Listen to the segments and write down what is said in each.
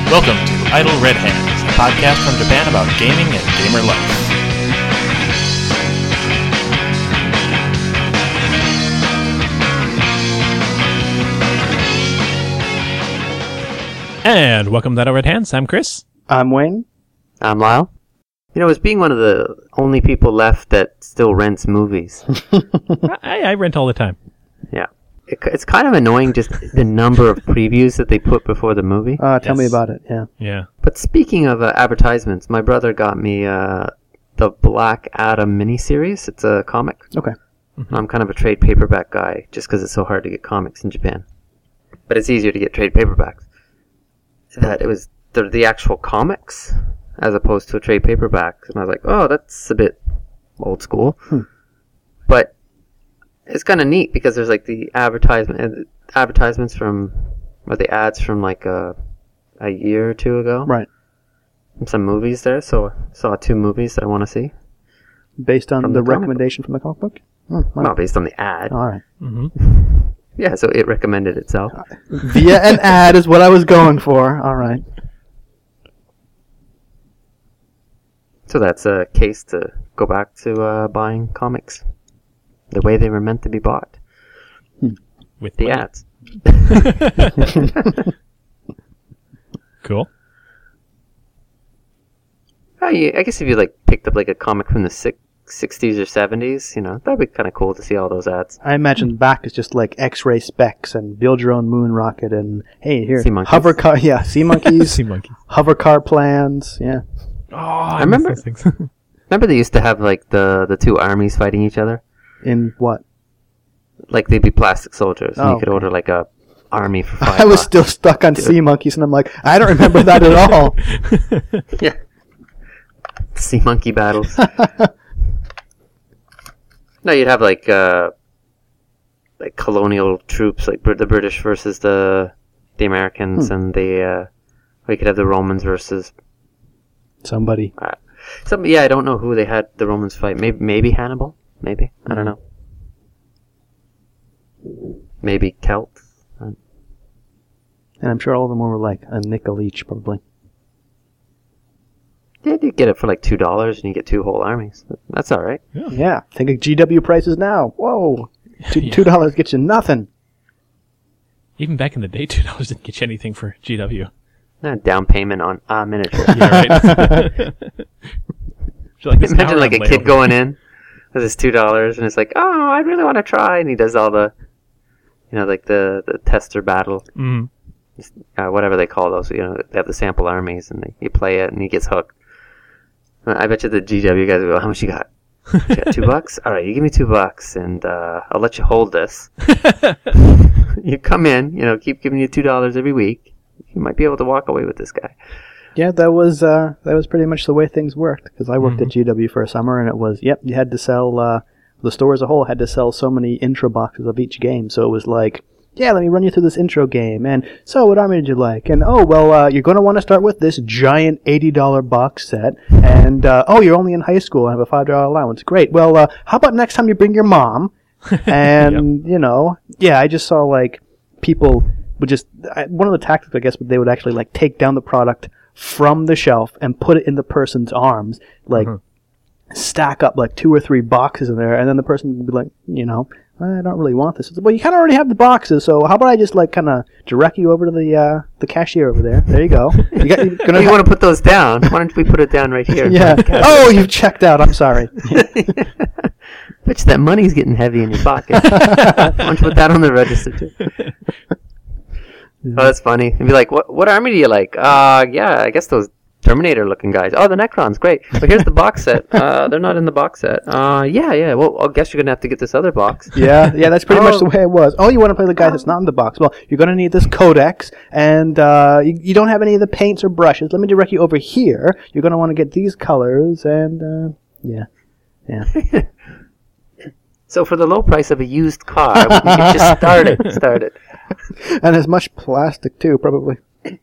Welcome to Idle Red Hands, a podcast from Japan about gaming and gamer life. And welcome to Idle Red Hands. I'm Chris. I'm Wayne. I'm Lyle. You know, as being one of the only people left that still rents movies. I rent all the time. Yeah. It's kind of annoying just the number of previews that they put before the movie. Tell me about it, yeah. Yeah. But speaking of advertisements, my brother got me the Black Adam miniseries. It's a comic. Okay. I'm kind of a trade paperback guy just because it's so hard to get comics in Japan. But it's easier to get trade paperbacks. That it was the actual comics as opposed to a trade paperback. And I was like, oh, that's a bit old school. But it's kind of neat because there's like the advertisements from, or the ads from like a year or two ago. Right. And some movies there, so I saw 2 movies that I want to see. Based on From the the comic recommendation from the comic book? Oh, wow. Not based on the ad. All right. Mm-hmm. Yeah, so it recommended itself. Via an ad is what I was going for. All right. So that's a case to go back to buying comics the way they were meant to be bought. With The money. ads. Cool. Oh, yeah, I guess if you like picked up like a comic from the 60s or 70s, you know, that'd be kind of cool to see all those ads. I imagine back is just like X-ray specs and build your own moon rocket and, hey, here, Sea monkeys. hover car, yeah, sea monkeys, Sea monkeys. hover car plans, yeah. Oh, I remember- miss those things. Remember they used to have like the 2 armies fighting each other? In what? Like they'd be plastic soldiers, and Oh, you could order like a army for $5. I was still stuck on sea monkeys, and I'm like, I don't remember that at all. Yeah. Sea monkey battles. No, you'd have like colonial troops, like the British versus the Americans, and or you could have the Romans versus Somebody. yeah, I don't know who they had the Romans fight. Maybe Hannibal. Maybe I don't know. Maybe Celts. And I'm sure all of them were like a nickel each, probably. Yeah, you get it for like $2, and you get 2 whole armies. That's all right. Yeah, think of GW prices now. Whoa. Yeah. $2 gets you nothing. Even back in the day, $2 didn't get you anything for GW. Down payment on a miniature. Yeah, right. So like this Imagine hour like a on kid layover. going in with his $2, and it's like, oh, I really want to try, and he does all the, you know, like the tester battle, Mm. whatever they call those. You know, they have the sample armies, and you play it, and he gets hooked. I bet you the GW guys will go, how much you got? You got $2? All right, you give me $2, and I'll let you hold this. You come in, you know, keep giving you $2 every week. You might be able to walk away with this guy. Yeah, that was pretty much the way things worked, because I worked at GW for a summer, and it was, you had to sell, the store as a whole had to sell so many intro boxes of each game, so it was like, yeah, let me run you through this intro game, and so what army did you like? And, oh, well, you're going to want to start with this giant $80 box set, and, you're only in high school and have a $5 allowance. Great. Well, how about next time you bring your mom? And, you know, yeah, I just saw, like, people would just, one of the tactics, I guess, they would actually, like, take down the product from the shelf and put it in the person's arms, like, stack up, like, 2 or 3 boxes in there, and then the person would be like, you know, I don't really want this. Well, you kind of already have the boxes, so how about I just, like, kind of direct you over to the cashier over there. There you go. You're gonna You want to put those down? Why don't we put it down right here? Yeah. Oh, you've checked out. I'm sorry. Bitch, that money's getting heavy in your pocket. Why don't you put that on the register, too? Oh, that's funny. And be like, what army do you like? Yeah, I guess those Terminator-looking guys. Oh, the Necrons, great. But here's the box set. They're not in the box set. Yeah. Well, I guess you're gonna have to get this other box. Yeah, that's pretty much the way it was. Oh, you want to play the guy that's not in the box? Well, you're going to need this codex, and you don't have any of the paints or brushes. Let me direct you over here. You're going to want to get these colors, and yeah. So for the low price of a used car, we can just start it. And as much plastic, too, probably.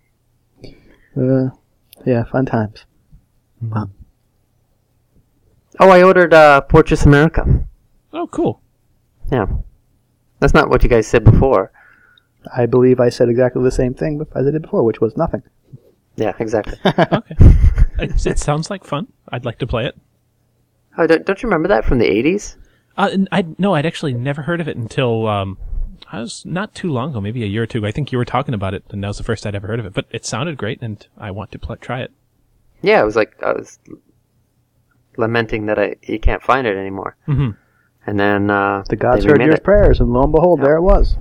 Yeah, fun times. Wow. Oh, I ordered Fortress America. Oh, cool. Yeah. That's not what you guys said before. I believe I said exactly the same thing as I did before, which was nothing. Yeah, exactly. Okay. It sounds like fun. I'd like to play it. Oh, don't you remember that from the 80s? I'd actually never heard of it until I was not too long ago, maybe a year or two ago. I think you were talking about it, and that was the first I'd ever heard of it. But it sounded great, and I want to try it. Yeah, it was like I was lamenting that you can't find it anymore. Mm-hmm. And then The gods heard your prayers, and lo and behold, there it was.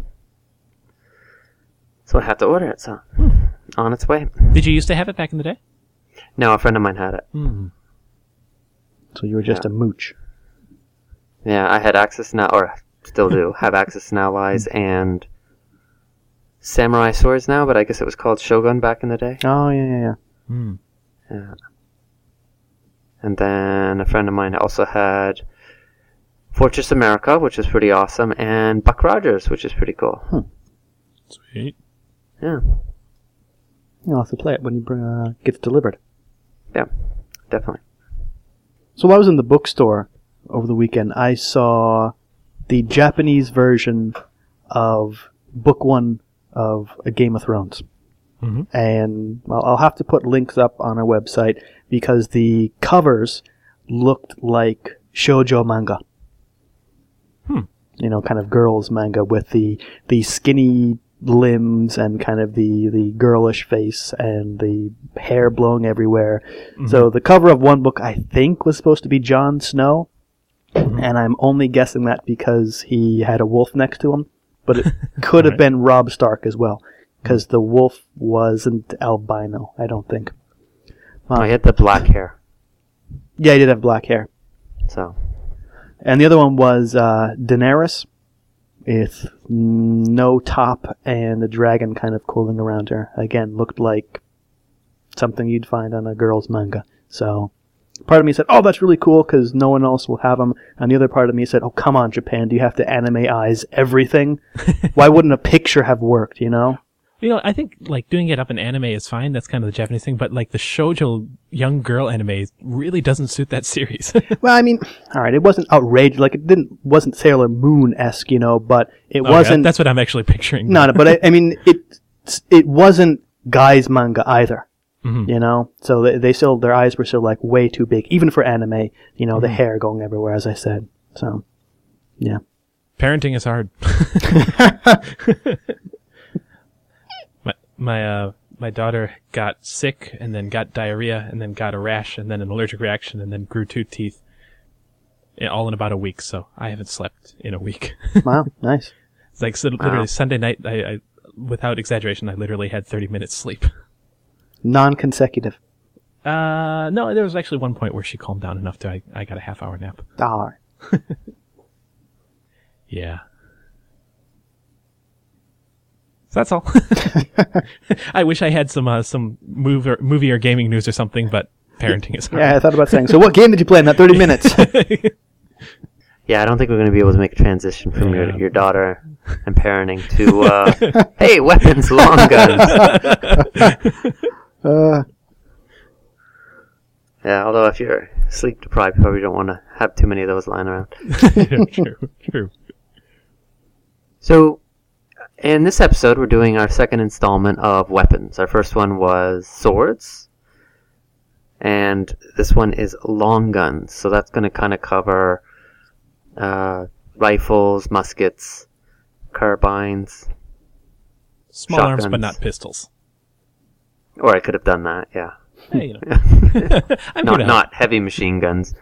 So I had to order it, so on its way. Did you used to have it back in the day? No, a friend of mine had it. Mm. So you were just a mooch. Yeah, I had access now, or still do, have access to Allies and Samurai Swords now, but I guess it was called Shogun back in the day. Oh, yeah. Mm. Yeah. And then a friend of mine also had Fortress America, which is pretty awesome, and Buck Rogers, which is pretty cool. Sweet. Yeah. You'll have to play it when it gets delivered. Yeah, definitely. So while I was in the bookstore over the weekend, I saw the Japanese version of Book 1 of A Game of Thrones. Mm-hmm. And I'll have to put links up on our website because the covers looked like shoujo manga. You know, kind of girls manga with the skinny limbs and kind of the girlish face and the hair blowing everywhere. Mm-hmm. So the cover of one book, I think, was supposed to be Jon Snow. Mm-hmm. And I'm only guessing that because he had a wolf next to him. But it could have been Robb Stark as well. Because the wolf wasn't albino, I don't think. He had the black hair. Yeah, he did have black hair. So. And the other one was Daenerys, with no top and a dragon kind of cooling around her. Again, looked like something you'd find on a girl's manga. So part of me said, oh, that's really cool because no one else will have them. And the other part of me said, oh, come on, Japan, do you have to anime eyes everything? Why wouldn't a picture have worked, you know? You know, I think, like, doing it up in anime is fine. That's kind of the Japanese thing. But, like, the shoujo young girl anime really doesn't suit that series. Well, I mean, all right, it wasn't outrageous. Like, wasn't Sailor Moon-esque, you know, but it wasn't... Yeah, that's what I'm actually picturing. No, but I mean, it wasn't guys' manga either, you know? So their eyes were still, like, way too big, even for anime, you know, the hair going everywhere, as I said. So, yeah. Parenting is hard. My daughter got sick and then got diarrhea and then got a rash and then an allergic reaction and then grew 2 teeth all in about a week. So I haven't slept in a week. Wow, nice. It's like literally Sunday night. I without exaggeration, I literally had 30 minutes sleep. Non-consecutive. No, there was actually one point where she calmed down enough to I got a half-hour nap. All right. Yeah. So that's all. I wish I had some movie or gaming news or something, but parenting is hard. Yeah, I thought about saying, so what game did you play in that 30 minutes? Yeah, I don't think we're going to be able to make a transition from your daughter and parenting to, hey, weapons, long guns. Yeah, although if you're sleep deprived, you probably don't want to have too many of those lying around. True. So, in this episode, we're doing our second installment of weapons. Our first one was swords, and this one is long guns. So that's going to kind of cover rifles, muskets, carbines, small shotguns. arms, but not pistols. Or I could have done that, yeah. Hey, you know. I'm not heavy machine guns.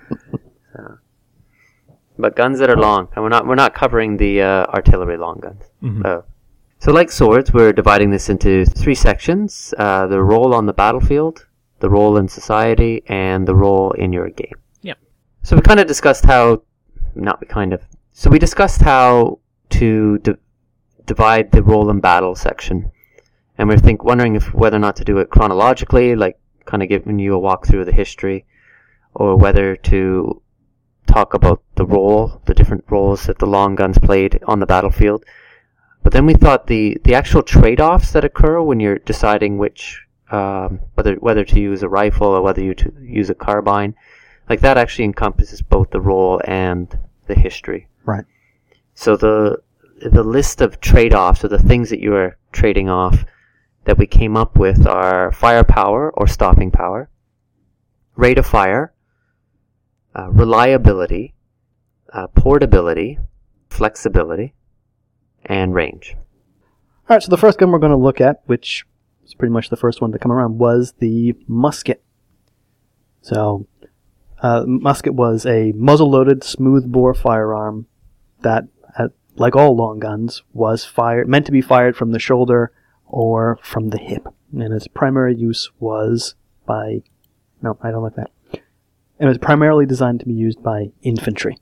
But guns that are long, and we're not covering the artillery long guns. Mm-hmm. So like swords, we're dividing this into 3 sections: the role on the battlefield, the role in society, and the role in your game. Yep. So we kind of discussed how, So we discussed how to divide the role in battle section, and we're wondering if whether or not to do it chronologically, like kind of giving you a walkthrough of the history, or whether to talk about the different roles that the long guns played on the battlefield. But then we thought the actual trade-offs that occur when you're deciding which whether to use a rifle or whether you to use a carbine, like that actually encompasses both the role and the history. Right. So the list of trade-offs, or the things that you are trading off, that we came up with are firepower or stopping power, rate of fire, reliability, portability, flexibility, and range. All right, so the first gun we're going to look at, which is pretty much the first one to come around, was the musket. So, musket was a muzzle-loaded, smoothbore firearm that, like all long guns, was meant to be fired from the shoulder or from the hip. And its primary use was by... No, I don't like that. It was primarily designed to be used by infantry.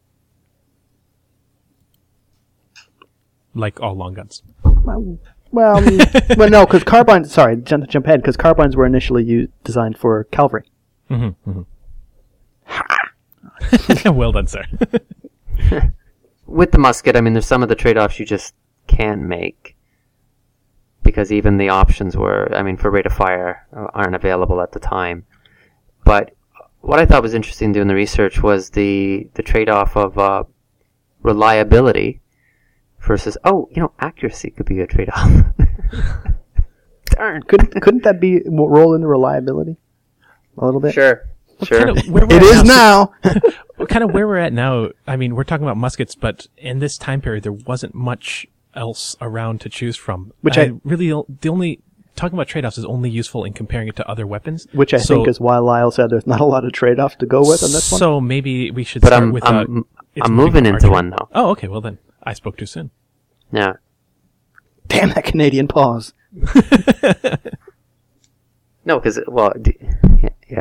Like all long guns. Well, no, because carbines... Sorry, jump ahead, because carbines were initially designed for cavalry. Mm-hmm. Well done, sir. With the musket, I mean, there's some of the trade-offs you just can't make. Because even the options were, I mean, for rate of fire aren't available at the time. But what I thought was interesting doing the research was the trade-off of reliability versus, accuracy could be a trade-off. Darn. Couldn't that be roll into reliability a little bit? Sure. It is now. Kind of where we're at now. I mean, we're talking about muskets, but in this time period, there wasn't much else around to choose from. Talking about trade-offs is only useful in comparing it to other weapons. Which I think is why Lyle said there's not a lot of trade-off to go with on this one. So maybe we should start with... I'm moving into one, though. Oh, okay. Well, then I spoke too soon. Yeah. Damn that Canadian pause. No, because, yeah.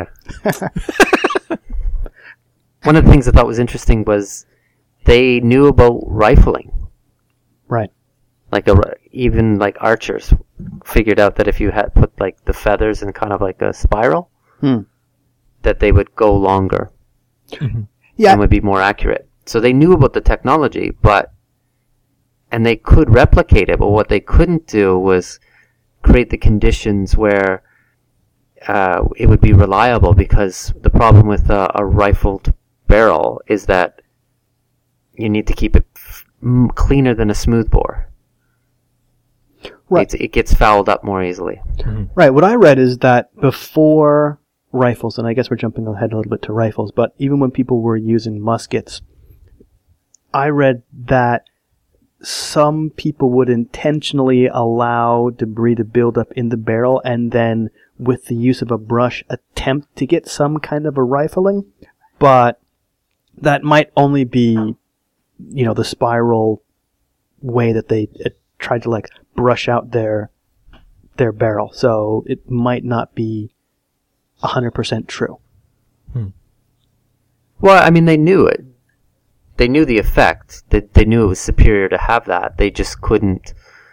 One of the things I thought was interesting was they knew about rifling. Right. Even archers figured out that if you had put the feathers in kind of like a spiral, that they would go longer. Mm-hmm. Yeah. And would be more accurate. So they knew about the technology, and they could replicate it, but what they couldn't do was create the conditions where it would be reliable, because the problem with a rifled barrel is that you need to keep it cleaner than a smoothbore. Right. It gets fouled up more easily. Mm-hmm. Right. What I read is that before rifles, and I guess we're jumping ahead a little bit to rifles, but even when people were using muskets, I read that some people would intentionally allow debris to build up in the barrel and then, with the use of a brush, attempt to get some kind of a rifling, but that might only be, the spiral way that they tried to brush out their barrel. So it might not be 100% true. Well, I mean, they knew it. They knew the effect. They knew it was superior to have that. They just couldn't,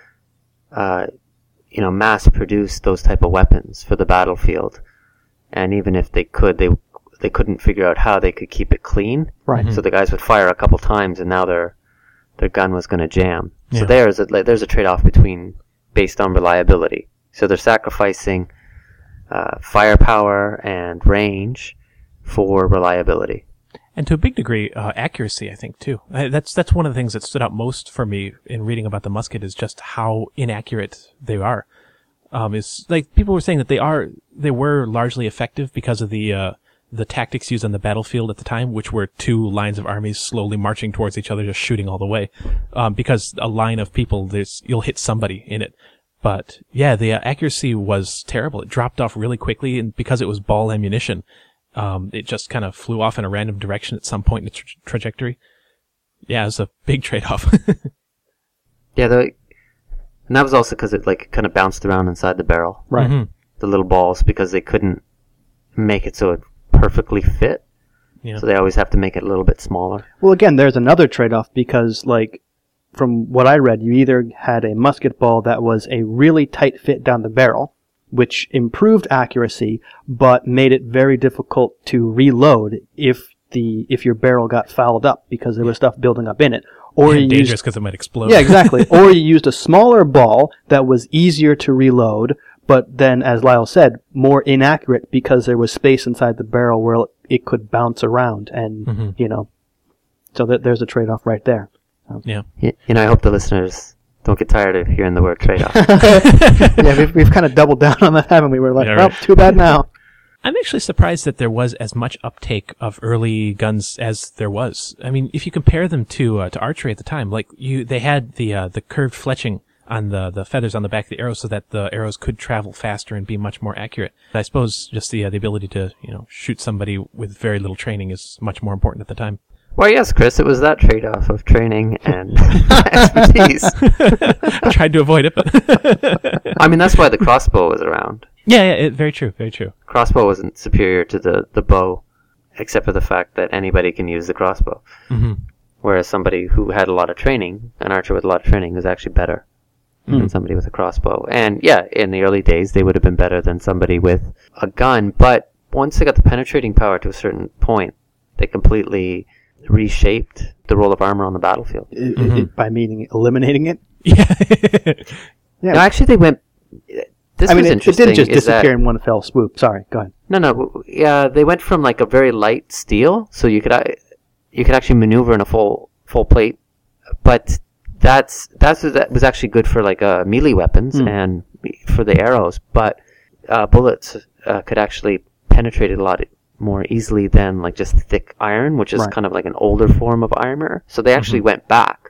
mass produce those type of weapons for the battlefield. And even if they could, they couldn't figure out how they could keep it clean. Right. So the guys would fire a couple times, and now their gun was going to jam. Yeah. So there's a trade-off based on reliability. So they're sacrificing firepower and range for reliability. And to a big degree, accuracy, I think, too. That's one of the things that stood out most for me in reading about the musket, is just how inaccurate they are. Is people were saying that they were largely effective because of the tactics used on the battlefield at the time, which were two lines of armies slowly marching towards each other, just shooting all the way. Because a line of people, you'll hit somebody in it. But yeah, the accuracy was terrible. It dropped off really quickly, and because it was ball ammunition, it just kind of flew off in a random direction at some point in its trajectory. Yeah, it was a big trade-off. Yeah, and that was also because it kind of bounced around inside the barrel. Right. Mm-hmm. The little balls, because they couldn't make it so it perfectly fit. Yeah. So they always have to make it a little bit smaller. Well, again, there's another trade-off, because, from what I read, you either had a musket ball that was a really tight fit down the barrel, which improved accuracy, but made it very difficult to reload if your barrel got fouled up because there was stuff building up in it. Or and dangerous because it might explode. Yeah, exactly. Or you used a smaller ball that was easier to reload, but then, as Lyle said, more inaccurate because there was space inside the barrel where it could bounce around, and, so there's a trade-off right there. Yeah. I hope the listeners Don't get tired of hearing the word trade-off. Yeah, we've kind of doubled down on that, haven't we? We're like, Yeah, well, right. too bad now. I'm actually surprised that there was as much uptake of early guns as there was. I mean, if you compare them to archery at the time, like they had the curved fletching on the feathers on the back of the arrow so that the arrows could travel faster and be much more accurate. I suppose just the ability to, shoot somebody with very little training is much more important at the time. Well, yes, Chris, it was that trade-off of training and expertise. I tried to avoid it, but I mean, that's why the crossbow was around. yeah, very true, very true. Crossbow wasn't superior to the bow, except for the fact that anybody can use the crossbow. Mm-hmm. Whereas somebody who had a lot of training, an archer with a lot of training, was actually better than somebody with a crossbow. And yeah, in the early days, they would have been better than somebody with a gun. But once they got the penetrating power to a certain point, they completely reshaped the role of armor on the battlefield. By meaning eliminating it? Yeah. Yeah. No, actually, they went... This I mean, was it interesting. didn't just is that- disappear in one fell swoop. Sorry, go ahead. No. Yeah, they went from like a very light steel, so you could actually maneuver in a full plate, but that was actually good for like melee weapons and for the arrows. But bullets could actually penetrate it a lot more easily than like just thick iron, which is Right. kind of like an older form of armor. So they actually went back,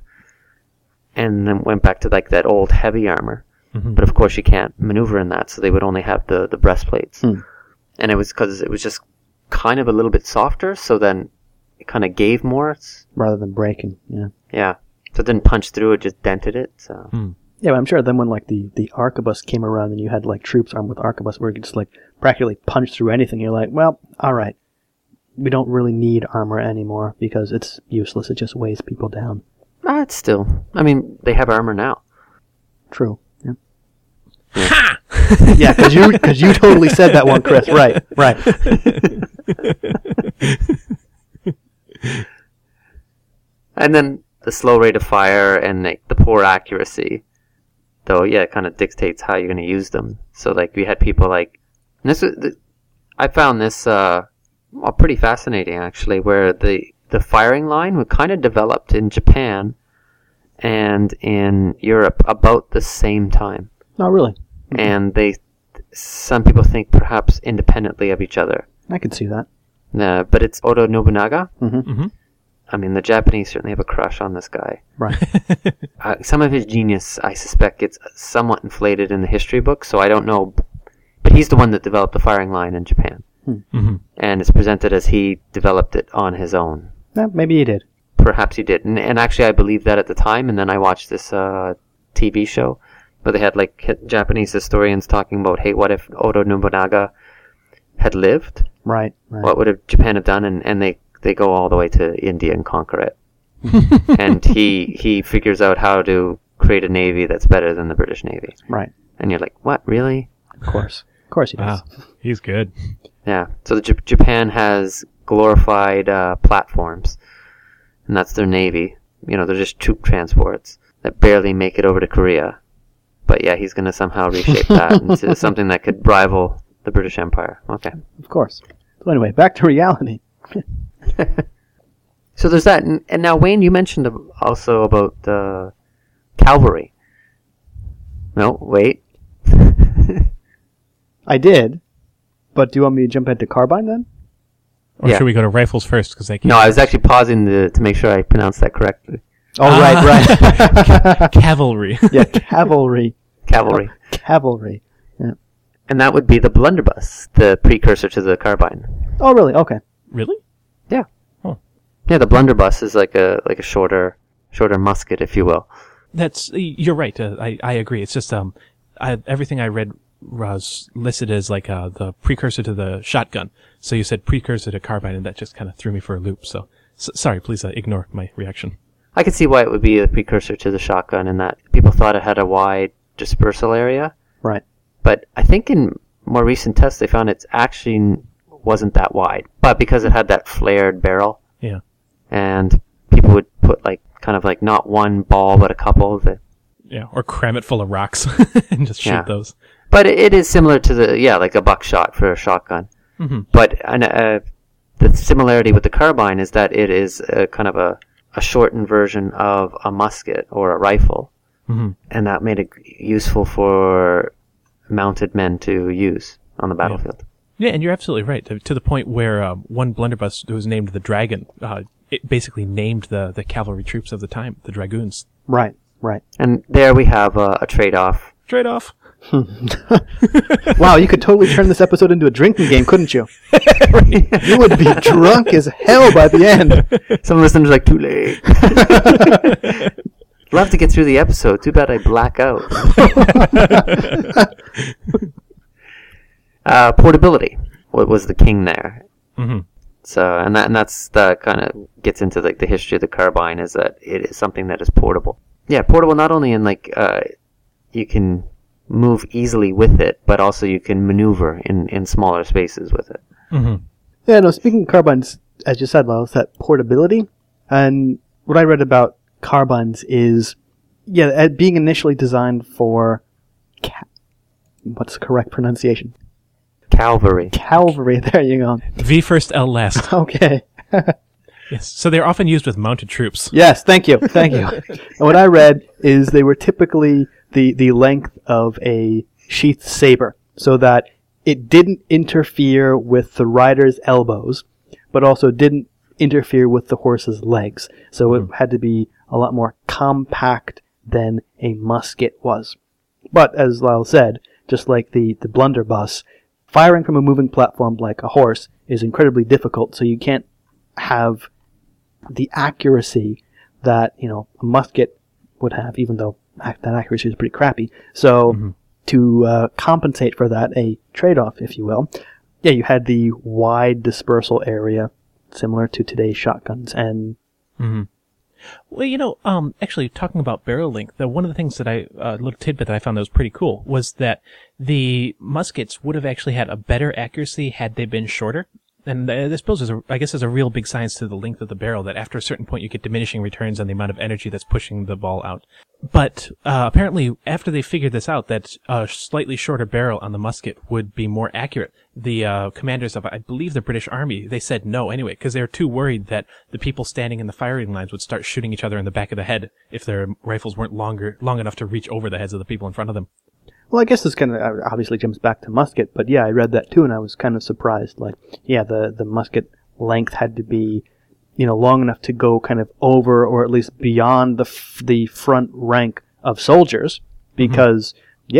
and then went back to like that old heavy armor. Mm-hmm. But of course, you can't maneuver in that, so they would only have the breastplates. And it was because it was just kind of a little bit softer, so then it kind of gave more. Rather than breaking, yeah. Yeah. So it didn't punch through, it just dented it. So Yeah, but I'm sure then when like the arquebus came around and you had like troops armed with arquebus where you could just like practically punch through anything, you're like, well, alright. We don't really need armor anymore because it's useless. It just weighs people down. it's still... I mean, they have armor now. True. Yeah. Yeah, because you totally said that one, Chris. Right. And then the slow rate of fire and like, the poor accuracy, though, yeah, it kind of dictates how you're going to use them. So, like, we had people like... And I found this pretty fascinating, actually, where the firing line was kind of developed in Japan and in Europe about the same time. No, really. And some people think perhaps independently of each other. I could see that. But it's Oda Nobunaga. Mm-hmm. I mean, the Japanese certainly have a crush on this guy. Right. Some of his genius, I suspect, gets somewhat inflated in the history books, so I don't know. But he's the one that developed the firing line in Japan. Mm-hmm. And it's presented as he developed it on his own. Yeah, maybe he did. Perhaps he did. And actually, I believed that at the time, and then I watched this TV show where they had like Japanese historians talking about, hey, what if Oda Nobunaga had lived? Right. What would have Japan have done? And they go all the way to India and conquer it. And he figures out how to create a navy that's better than the British Navy. Right. And you're like, what, really? Of course he does. Wow, he's good. Yeah. So Japan has glorified platforms, and that's their navy. They're just troop transports that barely make it over to Korea. But yeah, he's going to somehow reshape that into something that could rival the British Empire. Okay. Of course. So anyway, back to reality. So there's that. And now, Wayne, you mentioned also about cavalry. No, wait. I did, but do you want me to jump into carbine then? Or Yeah. should we go to rifles first? Because they No, I was actually pausing to make sure I pronounced that correctly. Oh, right. cavalry. Yeah, cavalry. Cavalry. Cavalry. Yeah. And that would be the blunderbuss, the precursor to the carbine. Oh, really? Okay. Really? Yeah. Oh. Yeah, the blunderbuss is like a shorter musket, if you will. You're right. I agree. It's just everything I read was listed as like the precursor to the shotgun. So you said precursor to carbine, and that just kind of threw me for a loop. So sorry, please ignore my reaction. I could see why it would be a precursor to the shotgun in that people thought it had a wide dispersal area. Right. But I think in more recent tests they found it actually wasn't that wide. But because it had that flared barrel, Yeah. and people would put like kind of like not one ball but a couple. Yeah, or cram it full of rocks and just shoot Yeah. those. But it is similar to like a buckshot for a shotgun. Mm-hmm. But the similarity with the carbine is that it is kind of a shortened version of a musket or a rifle. and that made it useful for mounted men to use on the battlefield. Yeah, and you're absolutely right. To the point where one blunderbuss was named the Dragon, it basically named the cavalry troops of the time, the Dragoons. Right. And there we have a trade-off. Trade-off. Wow, you could totally turn this episode into a drinking game, couldn't you? You would be drunk as hell by the end. Some listeners are like, too late. Love to get through the episode. Too bad I black out. Portability was the king there. Mm-hmm. So, and that's the kind of gets into like the history of the carbine, is that it is something that is portable. Yeah, portable not only in like you can move easily with it, but also you can maneuver in smaller spaces with it. Mm-hmm. Yeah, no, speaking of carbines, as you said, Lyle, it's that portability. And what I read about carbines is, being initially designed for, what's the correct pronunciation? Cavalry. Cavalry, there you go. V first, L last. Okay. Yes. So they're often used with mounted troops. Yes, thank you. And what I read is they were typically the length of a sheath saber, so that it didn't interfere with the rider's elbows, but also didn't interfere with the horse's legs. So it had to be a lot more compact than a musket was. But as Lyle said, just like the blunderbuss, firing from a moving platform like a horse is incredibly difficult, so you can't have the accuracy that, a musket would have, even though that accuracy is pretty crappy. So to compensate for that, a trade-off, if you will, you had the wide dispersal area, similar to today's shotguns, and... Well, actually, talking about barrel length, one of the things that a little tidbit that I found that was pretty cool was that the muskets would have actually had a better accuracy had they been shorter. And I suppose there's a real big science to the length of the barrel, that after a certain point you get diminishing returns on the amount of energy that's pushing the ball out. But apparently, after they figured this out, that a slightly shorter barrel on the musket would be more accurate. The commanders of, I believe, the British Army, they said no anyway, because they were too worried that the people standing in the firing lines would start shooting each other in the back of the head if their rifles weren't long enough to reach over the heads of the people in front of them. Well, I guess this kind of obviously jumps back to musket, but I read that too, and I was kind of surprised. Like, the musket length had to be, long enough to go kind of over, or at least beyond the front rank of soldiers, because,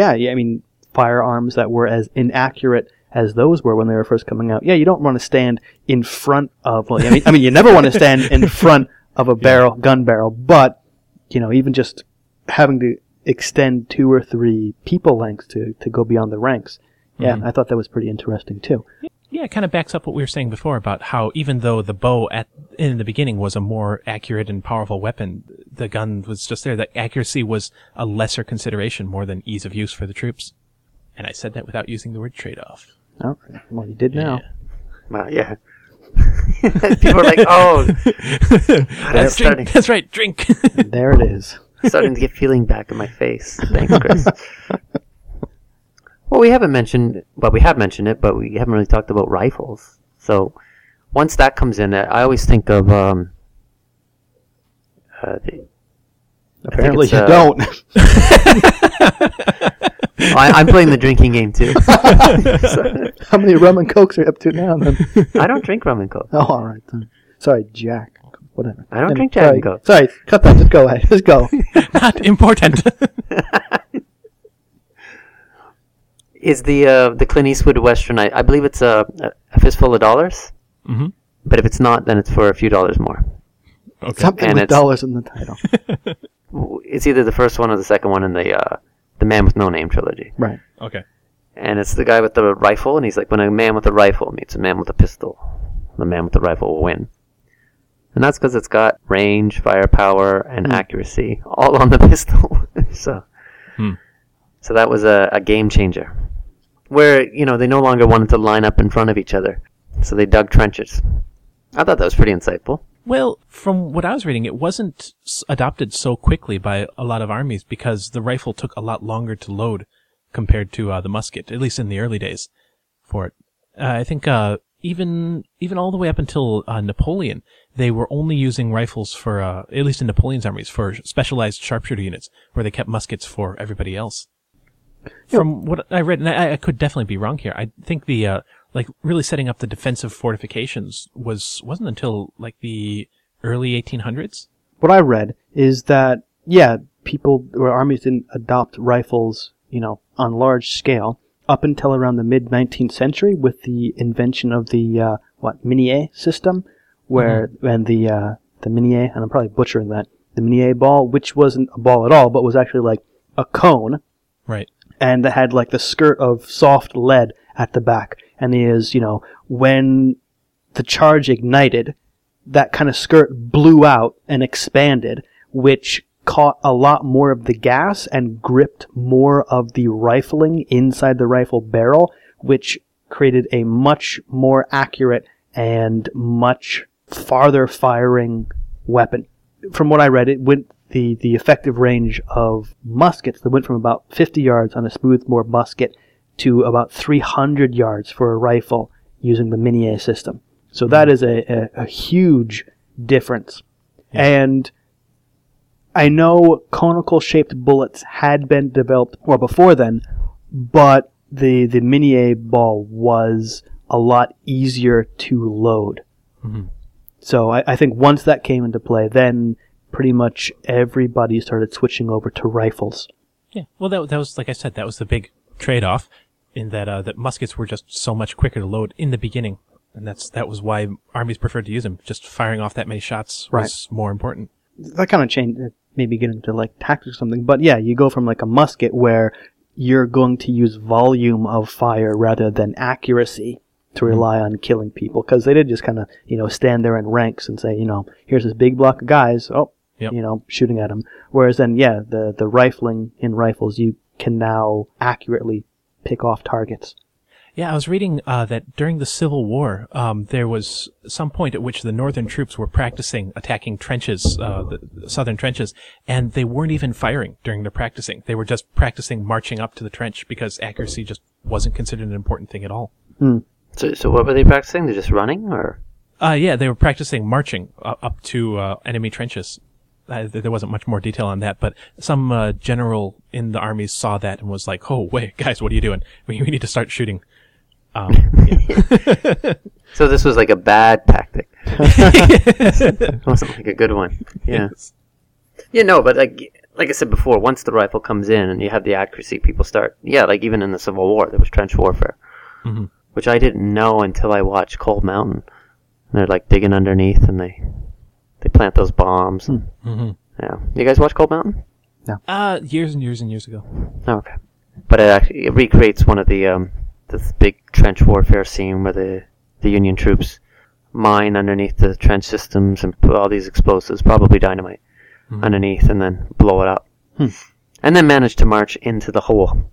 firearms that were as inaccurate as those were when they were first coming out. You don't want to stand in front of, you never want to stand in front of a gun barrel, but, even just having to extend 2 or 3 people lengths to go beyond the ranks. I thought that was pretty interesting too. Yeah, it kind of backs up what we were saying before about how even though the bow in the beginning was a more accurate and powerful weapon, the gun was just there. The accuracy was a lesser consideration more than ease of use for the troops. And I said that without using the word trade-off. Oh, well, you did now. Well, yeah. People are like, oh. That's right, drink. There it is. Starting to get feeling back in my face. Thanks, Chris. Well, we have mentioned it, but we haven't really talked about rifles. So once that comes in, I always think of apparently you don't. I'm playing the drinking game too. How many rum and cokes are you up to now, then? I don't drink rum and coke. Oh, all right. Sorry, Jack. Whatever. I don't drink Jack and Coke. Sorry, cut that. Just go ahead. Just go. Not important. Is the Clint Eastwood Western? I believe it's a fistful of dollars. Mm-hmm. But if it's not, then it's for a few dollars more. Okay. Something and with dollars in the title. It's either the first one or the second one in the Man with No Name trilogy. Right. Okay. And it's the guy with the rifle, and he's like, when a man with a rifle meets a man with a pistol, the man with the rifle will win. And that's because it's got range, firepower, and accuracy all on the pistol. So that was a game changer. Where, they no longer wanted to line up in front of each other. So they dug trenches. I thought that was pretty insightful. Well, from what I was reading, it wasn't adopted so quickly by a lot of armies because the rifle took a lot longer to load compared to the musket, at least in the early days for it. I think even all the way up until Napoleon, they were only using rifles for, at least in Napoleon's armies, for specialized sharpshooter units, where they kept muskets for everybody else. From what I read, and I could definitely be wrong here, I think the, really setting up the defensive fortifications wasn't until, the early 1800s? What I read is that, people or armies didn't adopt rifles, on large scale up until around the mid-19th century with the invention of the, Minié system, where, and the Minié, and I'm probably butchering that, the Minié ball, which wasn't a ball at all, but was actually like a cone. Right. And it had like the skirt of soft lead at the back. And when the charge ignited, that kind of skirt blew out and expanded, which caught a lot more of the gas and gripped more of the rifling inside the rifle barrel, which created a much more accurate and much farther firing weapon. From what I read, it went the effective range of muskets that went from about 50 yards on a smoothbore musket to about 300 yards for a rifle using the Minié system. So that is a huge difference. Yeah. And I know conical-shaped bullets had been developed before then, but the Minié ball was a lot easier to load. Mm-hmm. So I think once that came into play, then pretty much everybody started switching over to rifles. Yeah, well, that was, like I said, that was the big trade-off in that that muskets were just so much quicker to load in the beginning, and that was why armies preferred to use them. Just firing off that many shots was more important. That kind of changed, maybe getting to like tactics or something, but yeah, you go from like a musket where you're going to use volume of fire rather than accuracy to rely on killing people, because they did just kind of, stand there in ranks and say, here's this big block of guys, shooting at them. Whereas then, the rifling in rifles, you can now accurately pick off targets. Yeah, I was reading that during the Civil War, there was some point at which the northern troops were practicing attacking trenches, the southern trenches, and they weren't even firing during their practicing. They were just practicing marching up to the trench because accuracy just wasn't considered an important thing at all. Mm. So what were they practicing? They're just running, or? They were practicing marching up to enemy trenches. There wasn't much more detail on that, but some general in the armies saw that and was like, "Oh, wait, guys, what are you doing? We need to start shooting." So this was like a bad tactic. It wasn't like a good one. Yeah. Yes. Yeah, no, but like I said before, once the rifle comes in and you have the accuracy, people start. Yeah, like even in the Civil War, there was trench warfare. Mm-hmm. Which I didn't know until I watched Cold Mountain. And they're like digging underneath and they plant those bombs. Mm-hmm. Yeah. You guys watch Cold Mountain? No. Years and years and years ago. Oh, okay. But it recreates one of the this big trench warfare scene where the Union troops mine underneath the trench systems and put all these explosives, probably dynamite, underneath and then blow it up. And then manage to march into the hole.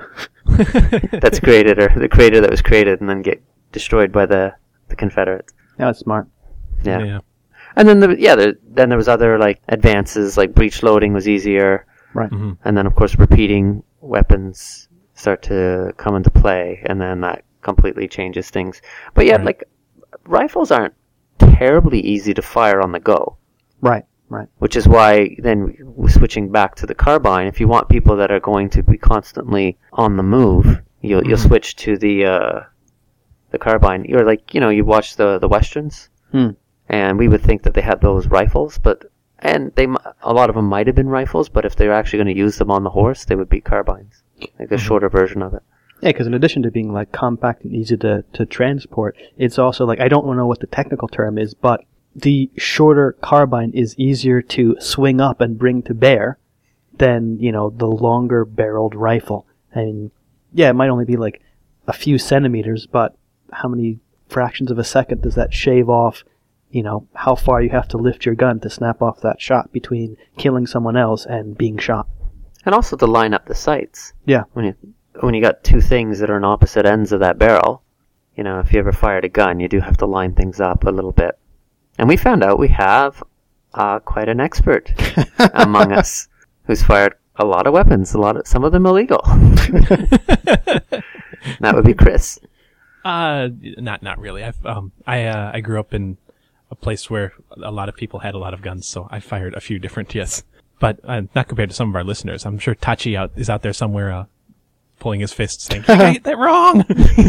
That's created, or the crater that was created, and then get destroyed by the Confederates. Yeah, that's smart. Yeah. And then there was other like advances, like breech loading was easier. Right. Mm-hmm. And then of course repeating weapons start to come into play, and then that completely changes things. But yeah, like rifles aren't terribly easy to fire on the go. Right. Which is why then switching back to the carbine, if you want people that are going to be constantly on the move, you'll switch to the carbine. You're like, you watch the Westerns, and we would think that they had those rifles, and a lot of them might have been rifles, but if they're actually going to use them on the horse, they would be carbines, like a shorter version of it. Yeah, because in addition to being like compact and easy to transport, it's also like, I don't know what the technical term is, but the shorter carbine is easier to swing up and bring to bear than, the longer barreled rifle. I mean, yeah, it might only be like a few centimeters, but how many fractions of a second does that shave off, how far you have to lift your gun to snap off that shot between killing someone else and being shot. And also to line up the sights. Yeah. When you got two things that are on opposite ends of that barrel, if you ever fired a gun, you do have to line things up a little bit. And we found out we have quite an expert among us who's fired a lot of weapons, some of them illegal. That would be Chris. Not really. I grew up in a place where a lot of people had a lot of guns, so I fired a few different, yes. But not compared to some of our listeners. I'm sure Tachi is out there somewhere pulling his fist saying, I got that wrong!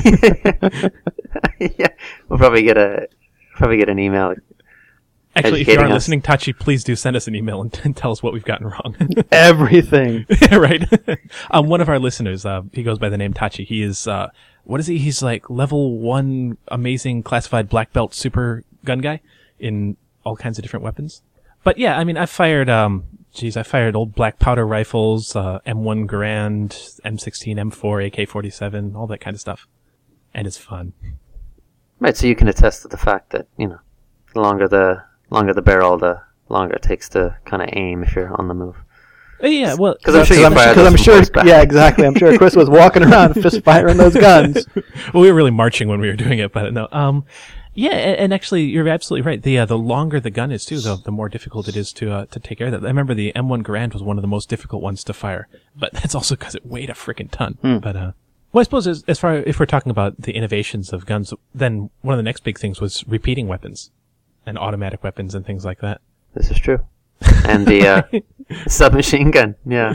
Yeah, we'll probably get an email. Actually, if you aren't listening, Tachi, please do send us an email and tell us what we've gotten wrong. Everything. Right. One of our listeners, he goes by the name Tachi. He is, what is he? He's like level 1 amazing classified black belt super gun guy in all kinds of different weapons. But yeah, I mean, I fired old black powder rifles, M1 Garand, M16, M4, AK-47, all that kind of stuff. And it's fun. Right, so you can attest to the fact that, the longer the barrel, the longer it takes to kind of aim if you're on the move. Yeah, well, because I'm sure, yeah, exactly. I'm sure Chris was walking around fist firing those guns. Well, we were really marching when we were doing it, but no. Yeah, and actually, you're absolutely right. The longer the gun is too, the more difficult it is to take care of that. I remember the M1 Garand was one of the most difficult ones to fire, but that's also because it weighed a freaking ton. But well, I suppose as far if we're talking about the innovations of guns, then one of the next big things was repeating weapons and automatic weapons and things like that. This is true. And the submachine gun, yeah.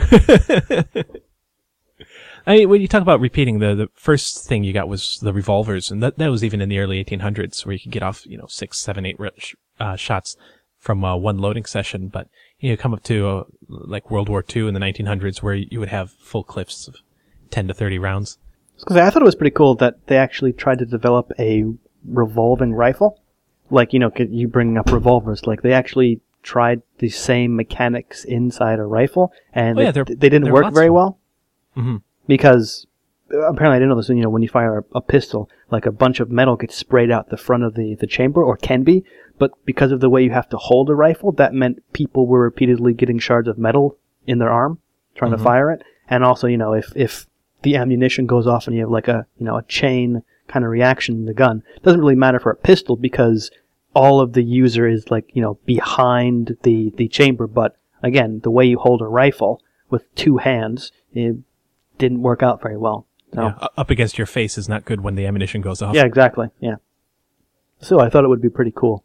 I mean, when you talk about repeating, the first thing you got was the revolvers, and that was even in the early 1800s, where you could get off, 6, 7, 8 shots from one loading session. But you come up to like World War II in the 1900s, where you would have full clips of 10 to 30 rounds. I thought it was pretty cool that they actually tried to develop a revolving rifle. Like, you bring up revolvers, like they actually tried the same mechanics inside a rifle, and they didn't work very well. Mm-hmm. Because apparently I didn't know this. When you fire a pistol, like a bunch of metal gets sprayed out the front of the chamber, or can be. But because of the way you have to hold a rifle, that meant people were repeatedly getting shards of metal in their arm trying to fire it. And also, if the ammunition goes off and you have like a chain kind of reaction in the gun, it doesn't really matter for a pistol because all of the user is like behind the chamber. But again, the way you hold a rifle with two hands, it didn't work out very well. So. Yeah, up against your face is not good when the ammunition goes off. Yeah, exactly. Yeah. So I thought it would be pretty cool,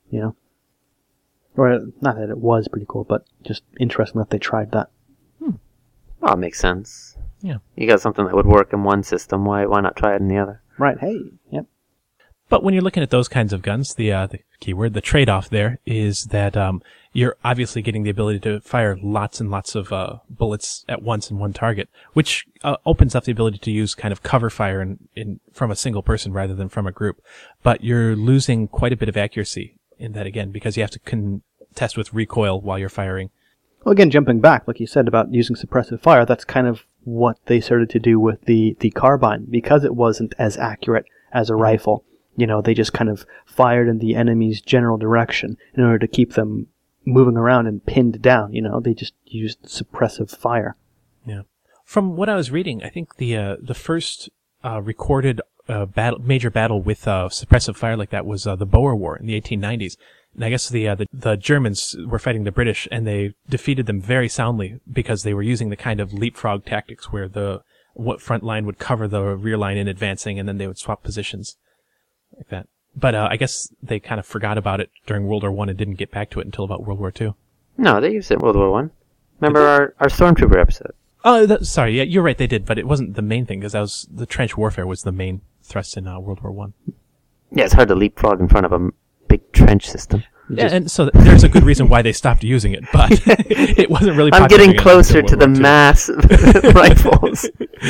Or, not that it was pretty cool, but just interesting that they tried that. Well, it makes sense. Yeah. You got something that would work in one system, why not try it in the other? Right, hey, yep. But when you're looking at those kinds of guns, the keyword, the trade-off there is that you're obviously getting the ability to fire lots and lots of bullets at once in one target, which opens up the ability to use kind of cover fire from a single person rather than from a group. But you're losing quite a bit of accuracy in that, again, because you have to contest with recoil while you're firing. Well, again, jumping back, like you said about using suppressive fire, that's kind of what they started to do with the carbine, because it wasn't as accurate as a rifle. They just kind of fired in the enemy's general direction in order to keep them moving around and pinned down. They just used suppressive fire. Yeah. From what I was reading, I think the first recorded major battle with suppressive fire like that was the Boer War in the 1890s. And I guess the Germans were fighting the British, and they defeated them very soundly because they were using the kind of leapfrog tactics where the front line would cover the rear line in advancing, and then they would swap positions. Like that. But I guess they kind of forgot about it during World War I and didn't get back to it until about World War II. No, they used it in World War I. Remember our Stormtrooper episode? Oh, sorry, yeah, you're right, they did, but it wasn't the main thing, because the trench warfare was the main thrust in World War I. Yeah, it's hard to leapfrog in front of a big trench system. Yeah, and so there's a good reason why they stopped using it, but it wasn't really popular. I'm getting closer to the mass rifles.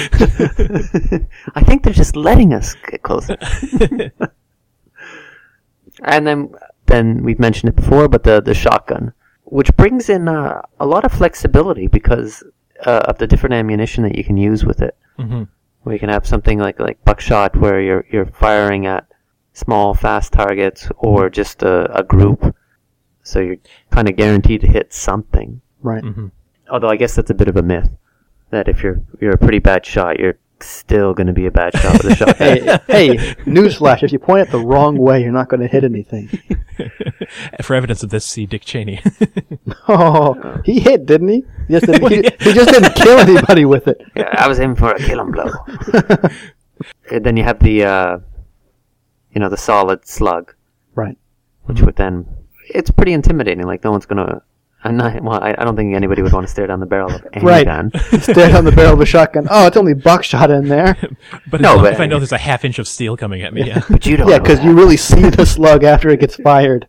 I think they're just letting us get closer. And then we've mentioned it before, but the shotgun, which brings in a lot of flexibility because of the different ammunition that you can use with it. Mm-hmm. Where you can have something like buckshot, where you're firing at small, fast targets, or just a group. So you're kind of guaranteed to hit something. Right. Mm-hmm. Although I guess that's a bit of a myth, that if you're a pretty bad shot, you're still going to be a bad shot with a shotgun. hey, newsflash, if you point it the wrong way, you're not going to hit anything. For evidence of this, see Dick Cheney. Oh, he hit, didn't he? He just didn't kill anybody with it. Yeah, I was aiming for a kill 'em blow. And then you have the the solid slug, Right. which would then, it's pretty intimidating. Like, no one's gonna. I don't think anybody would want to stare down the barrel of any gun. Stare down the barrel of a shotgun. Oh, it's only buckshot in there. But No, if I know there's a half-inch of steel coming at me, yeah. But you don't. Yeah, know because that. you really see the slug after it gets fired.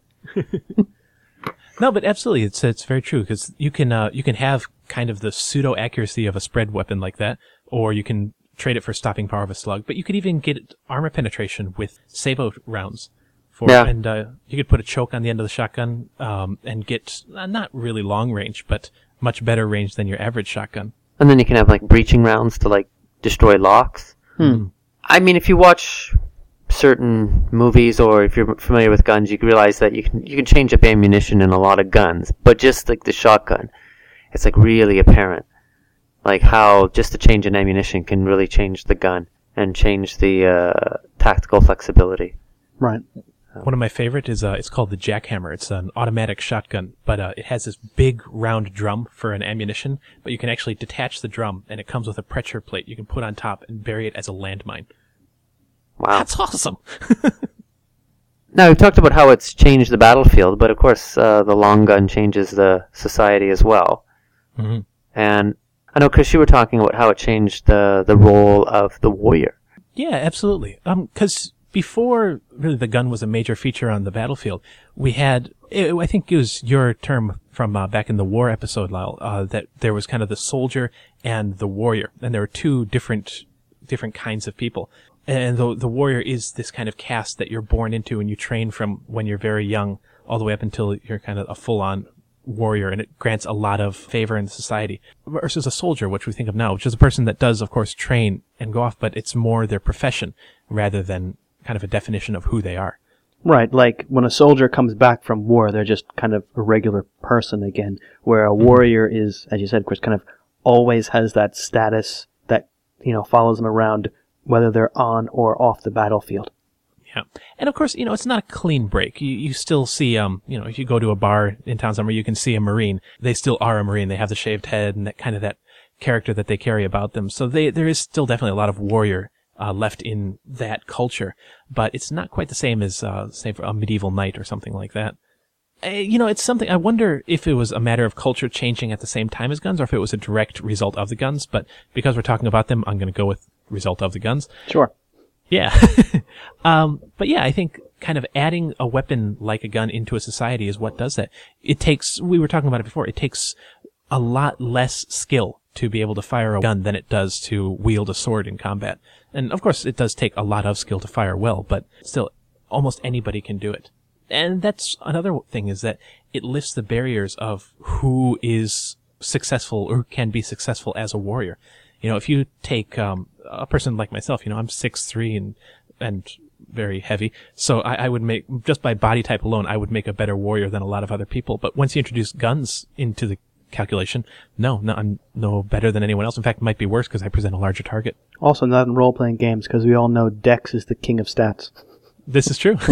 No, but absolutely, it's very true, because you can have kind of the pseudo accuracy of a spread weapon like that, or you can trade it for stopping power of a slug. But you could even get armor penetration with sabot rounds. And you could put a choke on the end of the shotgun and get not really long range, but much better range than your average shotgun. And then you can have like breaching rounds to like destroy locks. I mean, if you watch certain movies or if you're familiar with guns, you can realize that you can change up ammunition in a lot of guns, but just like the shotgun, it's like really apparent, like how just a change in ammunition can really change the gun and change the tactical flexibility. Right. One of my favorite is it's called the Jackhammer. It's an automatic shotgun, but it has this big round drum for an ammunition, but you can actually detach the drum, and it comes with a pressure plate you can put on top and bury it as a landmine. Wow. That's awesome! Now, we've talked about how it's changed the battlefield, but of course the long gun changes the society as well. Mm-hmm. And I know, Chris, you were talking about how it changed the role of the warrior. Yeah, absolutely. 'Cause before really the gun was a major feature on the battlefield, we had, I think it was your term from back in the war episode, Lyle, that there was kind of the soldier and the warrior, and there were two different kinds of people. And the warrior is this kind of caste that you're born into and you train from when you're very young all the way up until you're kind of a full-on warrior, and it grants a lot of favor in society. Versus a soldier, which we think of now, which is a person that does, of course, train and go off, but it's more their profession rather than kind of a definition of who they are. Right, like when a soldier comes back from war, they're just kind of a regular person again, where a warrior is, as you said, Chris, kind of always has that status that, follows them around whether they're on or off the battlefield. Yeah. And of course, it's not a clean break. You still see, if you go to a bar in town somewhere, you can see a Marine. They still are a Marine. They have the shaved head and that kind of that character that they carry about them. So there is still definitely a lot of warrior left in that culture, but it's not quite the same as, say, for a medieval knight or something like that. It's something, I wonder if it was a matter of culture changing at the same time as guns, or if it was a direct result of the guns, but because we're talking about them, I'm going to go with result of the guns. Sure. Yeah. But yeah, I think kind of adding a weapon like a gun into a society is what does that. We were talking about it before, it takes a lot less skill to be able to fire a gun than it does to wield a sword in combat. And of course, it does take a lot of skill to fire well, but still, almost anybody can do it. And that's another thing, is that it lifts the barriers of who is successful or can be successful as a warrior. If you take a person like myself, I'm 6'3" and very heavy, so I would make, just by body type alone, I would make a better warrior than a lot of other people. But once you introduce guns into the calculation, no, I'm no better than anyone else. In fact, it might be worse because I present a larger target. Also not in role-playing games, because we all know Dex is the king of stats. This is true.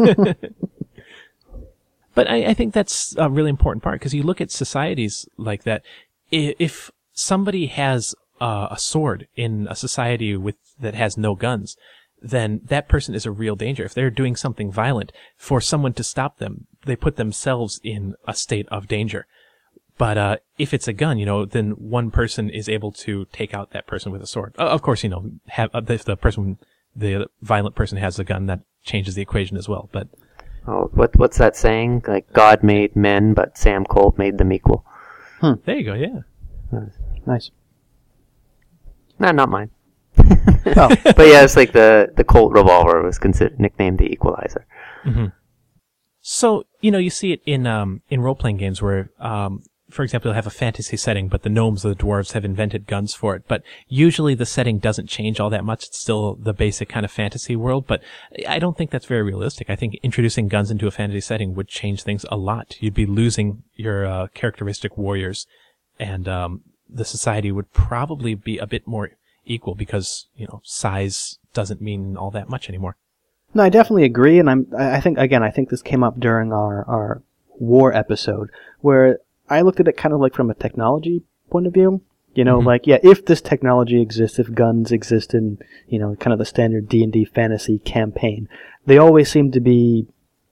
But I think that's a really important part, because you look at societies like that. If somebody has a sword in a society that has no guns, then that person is a real danger. If they're doing something violent, for someone to stop them, they put themselves in a state of danger. But if it's a gun, then one person is able to take out that person with a sword. Of course, if the violent person has a gun, that changes the equation as well. But what's that saying? Like, God made men, but Sam Kolb made them equal. There you go. Yeah. Nice. No, not mine. Oh. But yeah, it's like the Colt revolver was nicknamed the Equalizer. Mm-hmm. So, you see it in role-playing games where, for example, you'll have a fantasy setting, but the gnomes or the dwarves have invented guns for it. But usually the setting doesn't change all that much. It's still the basic kind of fantasy world, but I don't think that's very realistic. I think introducing guns into a fantasy setting would change things a lot. You'd be losing your characteristic warriors, and the society would probably be a bit more equal, because, size doesn't mean all that much anymore. No, I definitely agree, and I think this came up during our war episode, where I looked at it kind of like from a technology point of view, You know, like, yeah, if this technology exists, if guns exist in, you know, kind of the standard D&D fantasy campaign, they always seem to be,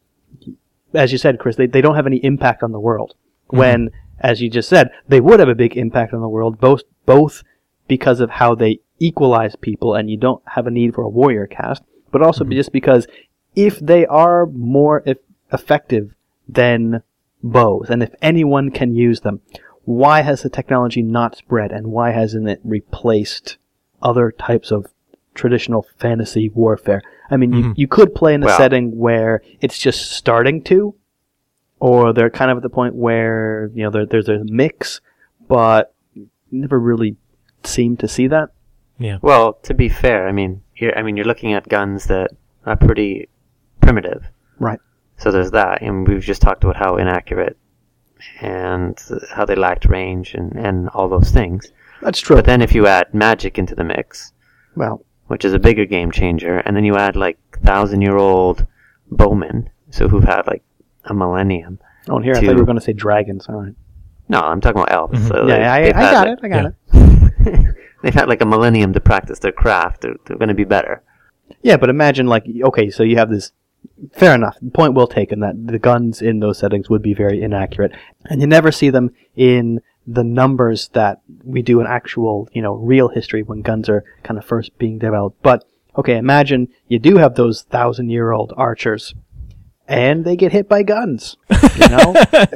as you said, Chris, they don't have any impact on the world. When, as you just said, they would have a big impact on the world, both because of how they equalize people and you don't have a need for a warrior caste, but also just because if they are more effective than bows, and if anyone can use them, why has the technology not spread, and why hasn't it replaced other types of traditional fantasy warfare? I mean, you could play in a setting where it's just starting to, or they're kind of at the point where, you know, there's a mix, but never really seemed to see that. Yeah. Well, to be fair, I mean, you're looking at guns that are pretty primitive. Right. So there's that, and we've just talked about how inaccurate and how they lacked range and all those things. That's true. But then if you add magic into the mix, Well, which is a bigger game changer, and then you add like 1,000-year-old bowmen, so who've had like a millennium. oh, and here I thought you were going to say dragons. All right. No, I'm talking about elves. So Yeah, I got it. I got it. They've had like a millennium to practice their craft. They're going to be better. Yeah, but imagine, like, okay, so you have this. Fair enough. Point well taken that the guns in those settings would be very inaccurate, and you never see them in the numbers that we do in actual, you know, real history when guns are kind of first being developed. But okay, imagine you do have those 1,000-year-old archers, and they get hit by guns. You know.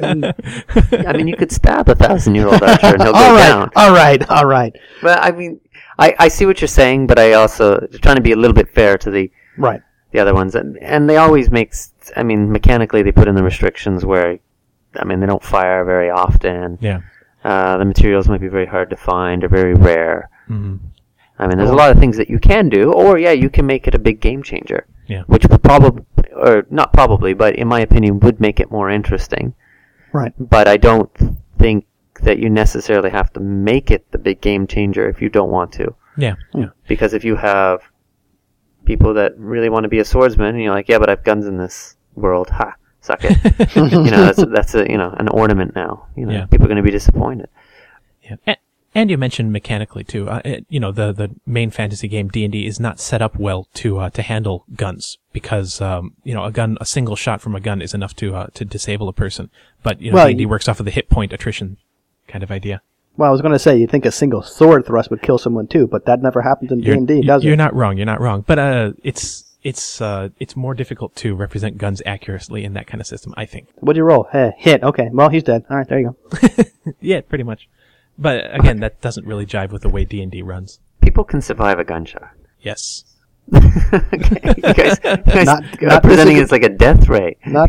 I mean, you could stab a 1,000-year-old archer and he'll go down. All right. Well, I mean, I see what you're saying, but I also trying to be a little bit fair to the other ones, and they always I mean, mechanically they put in the restrictions where, I mean, they don't fire very often. Yeah. The materials might be very hard to find or very rare. Mm-hmm. I mean, there's a lot of things that you can do, or you can make it a big game changer. Yeah. Which would probably, or not probably, but in my opinion, would make it more interesting. Right. But I don't think that you necessarily have to make it the big game changer if you don't want to. Yeah. Yeah. Because if you have people that really want to be a swordsman, and you're like, yeah, but I have guns in this world, suck it. You know, that's a, you know, an ornament now. You know, people are going to be disappointed. Yeah. And you mentioned mechanically too. You know, the main fantasy game D&D is not set up well to handle guns because you know, a single shot from a gun is enough to disable a person. But you know, D&D works off of the hit point attrition kind of idea. Well, I was going to say, you'd think a single sword thrust would kill someone too, but that never happens in D&D, does it? You're not wrong. But it's more difficult to represent guns accurately in that kind of system, I think. What'd you roll? Hey, hit. Okay, well, he's dead. All right, there you go. Yeah, pretty much. But again, that doesn't really jive with the way D&D runs. People can survive a gunshot. Yes. Okay, you guys not presenting it as like a death ray. Not.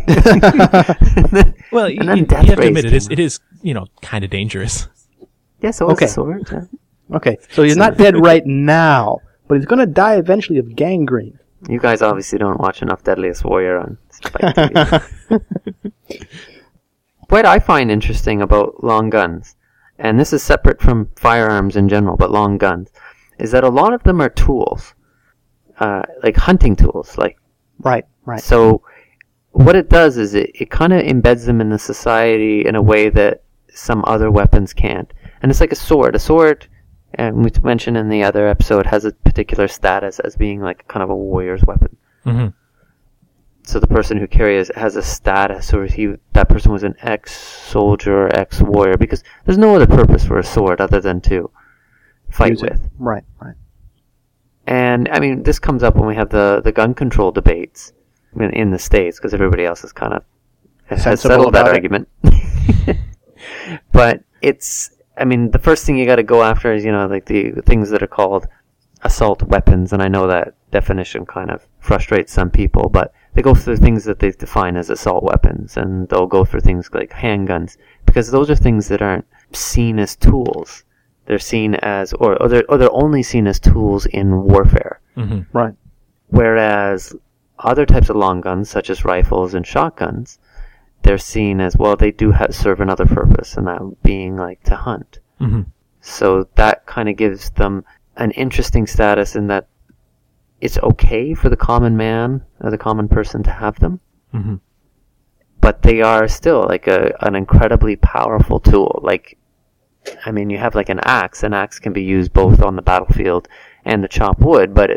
Well, you have to admit it is you know, kind of dangerous. Yeah, so it's a sword. Yeah. Okay, so he's not dead right now, but he's going to die eventually of gangrene. You guys obviously don't watch enough Deadliest Warrior on Spike TV. What I find interesting about long guns, and this is separate from firearms in general, but long guns, is that a lot of them are tools, like hunting tools. Right. So what it does is it kind of embeds them in the society in a way that some other weapons can't. And it's like a sword. A sword, and we mentioned in the other episode, has a particular status as being like kind of a warrior's weapon. Mm-hmm. So the person who carries it has a status, or that person was an ex-soldier or ex-warrior, because there's no other purpose for a sword other than to fight with. Right. And, I mean, this comes up when we have the gun control debates in the States, because everybody else has settled that argument. But the first thing you got to go after is, you know, like the things that are called assault weapons, and I know that definition kind of frustrates some people, but they go through things that they define as assault weapons, and they'll go through things like handguns, because those are things that aren't seen as tools. They're seen as, or they're only seen as tools in warfare. Mm-hmm. Right. Whereas other types of long guns, such as rifles and shotguns, they're seen as, well, they do serve another purpose, and that being like to hunt. Mm-hmm. So that kind of gives them an interesting status in that it's okay for the common man or the common person to have them. Mm-hmm. But they are still like an incredibly powerful tool. Like, I mean, you have like an axe. An axe can be used both on the battlefield and to chop wood, but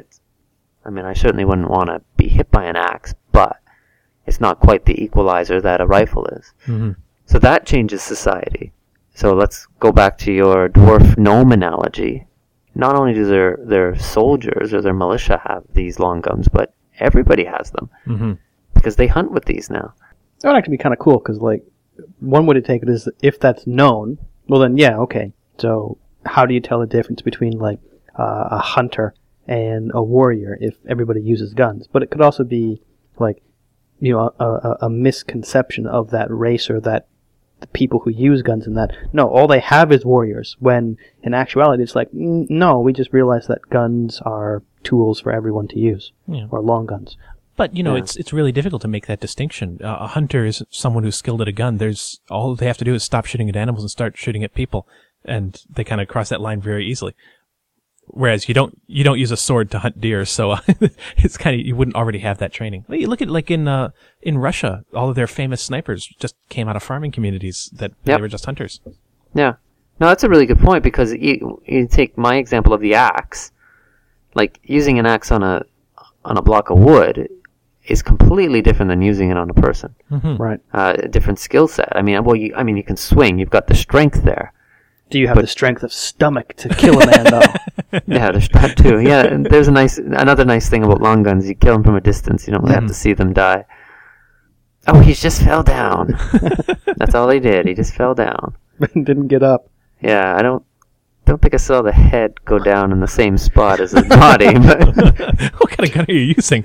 I certainly wouldn't want to be hit by an axe, but it's not quite the equalizer that a rifle is. Mm-hmm. So that changes society. So let's go back to your dwarf gnome analogy. Not only do their soldiers or their militia have these long guns, but everybody has them. Mm-hmm. Because they hunt with these now. That would actually be kind of cool, because, like, one way to take it is if that's known, well then, yeah, okay. So how do you tell the difference between, like, a hunter and a warrior if everybody uses guns? But it could also be, like, you know, a misconception of that race or that the people who use guns and that, no, all they have is warriors, when in actuality it's like, no, we just realized that guns are tools for everyone to use, or long guns. But, you know, it's really difficult to make that distinction. A hunter is someone who's skilled at a gun. All they have to do is stop shooting at animals and start shooting at people, and they kind of cross that line very easily. Whereas you don't use a sword to hunt deer, so it's kind of, you wouldn't already have that training. You look at, like, in Russia, all of their famous snipers just came out of farming communities that they were just hunters. Yeah. No, that's a really good point, because you take my example of the axe. Like, using an axe on a block of wood is completely different than using it on a person. Mm-hmm. Right. A different skill set. I mean, you can swing. You've got the strength there. Do you have the strength of stomach to kill a man, though? Yeah, there's that too. Yeah, and there's another nice thing about long guns. You kill them from a distance. You don't really have to see them die. Oh, he just fell down. That's all he did. He just fell down. Didn't get up. Yeah, I don't think I saw the head go down in the same spot as the body. But What kind of gun are you using?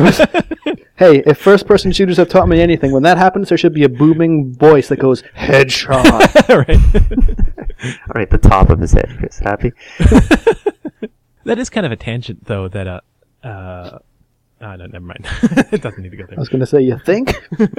Hey, if first-person shooters have taught me anything, when that happens, there should be a booming voice that goes, headshot. Right. all right, the top of his head, Chris. Happy? That is kind of a tangent, though, that, no, never mind. It doesn't need to go I there. was going to say, you think?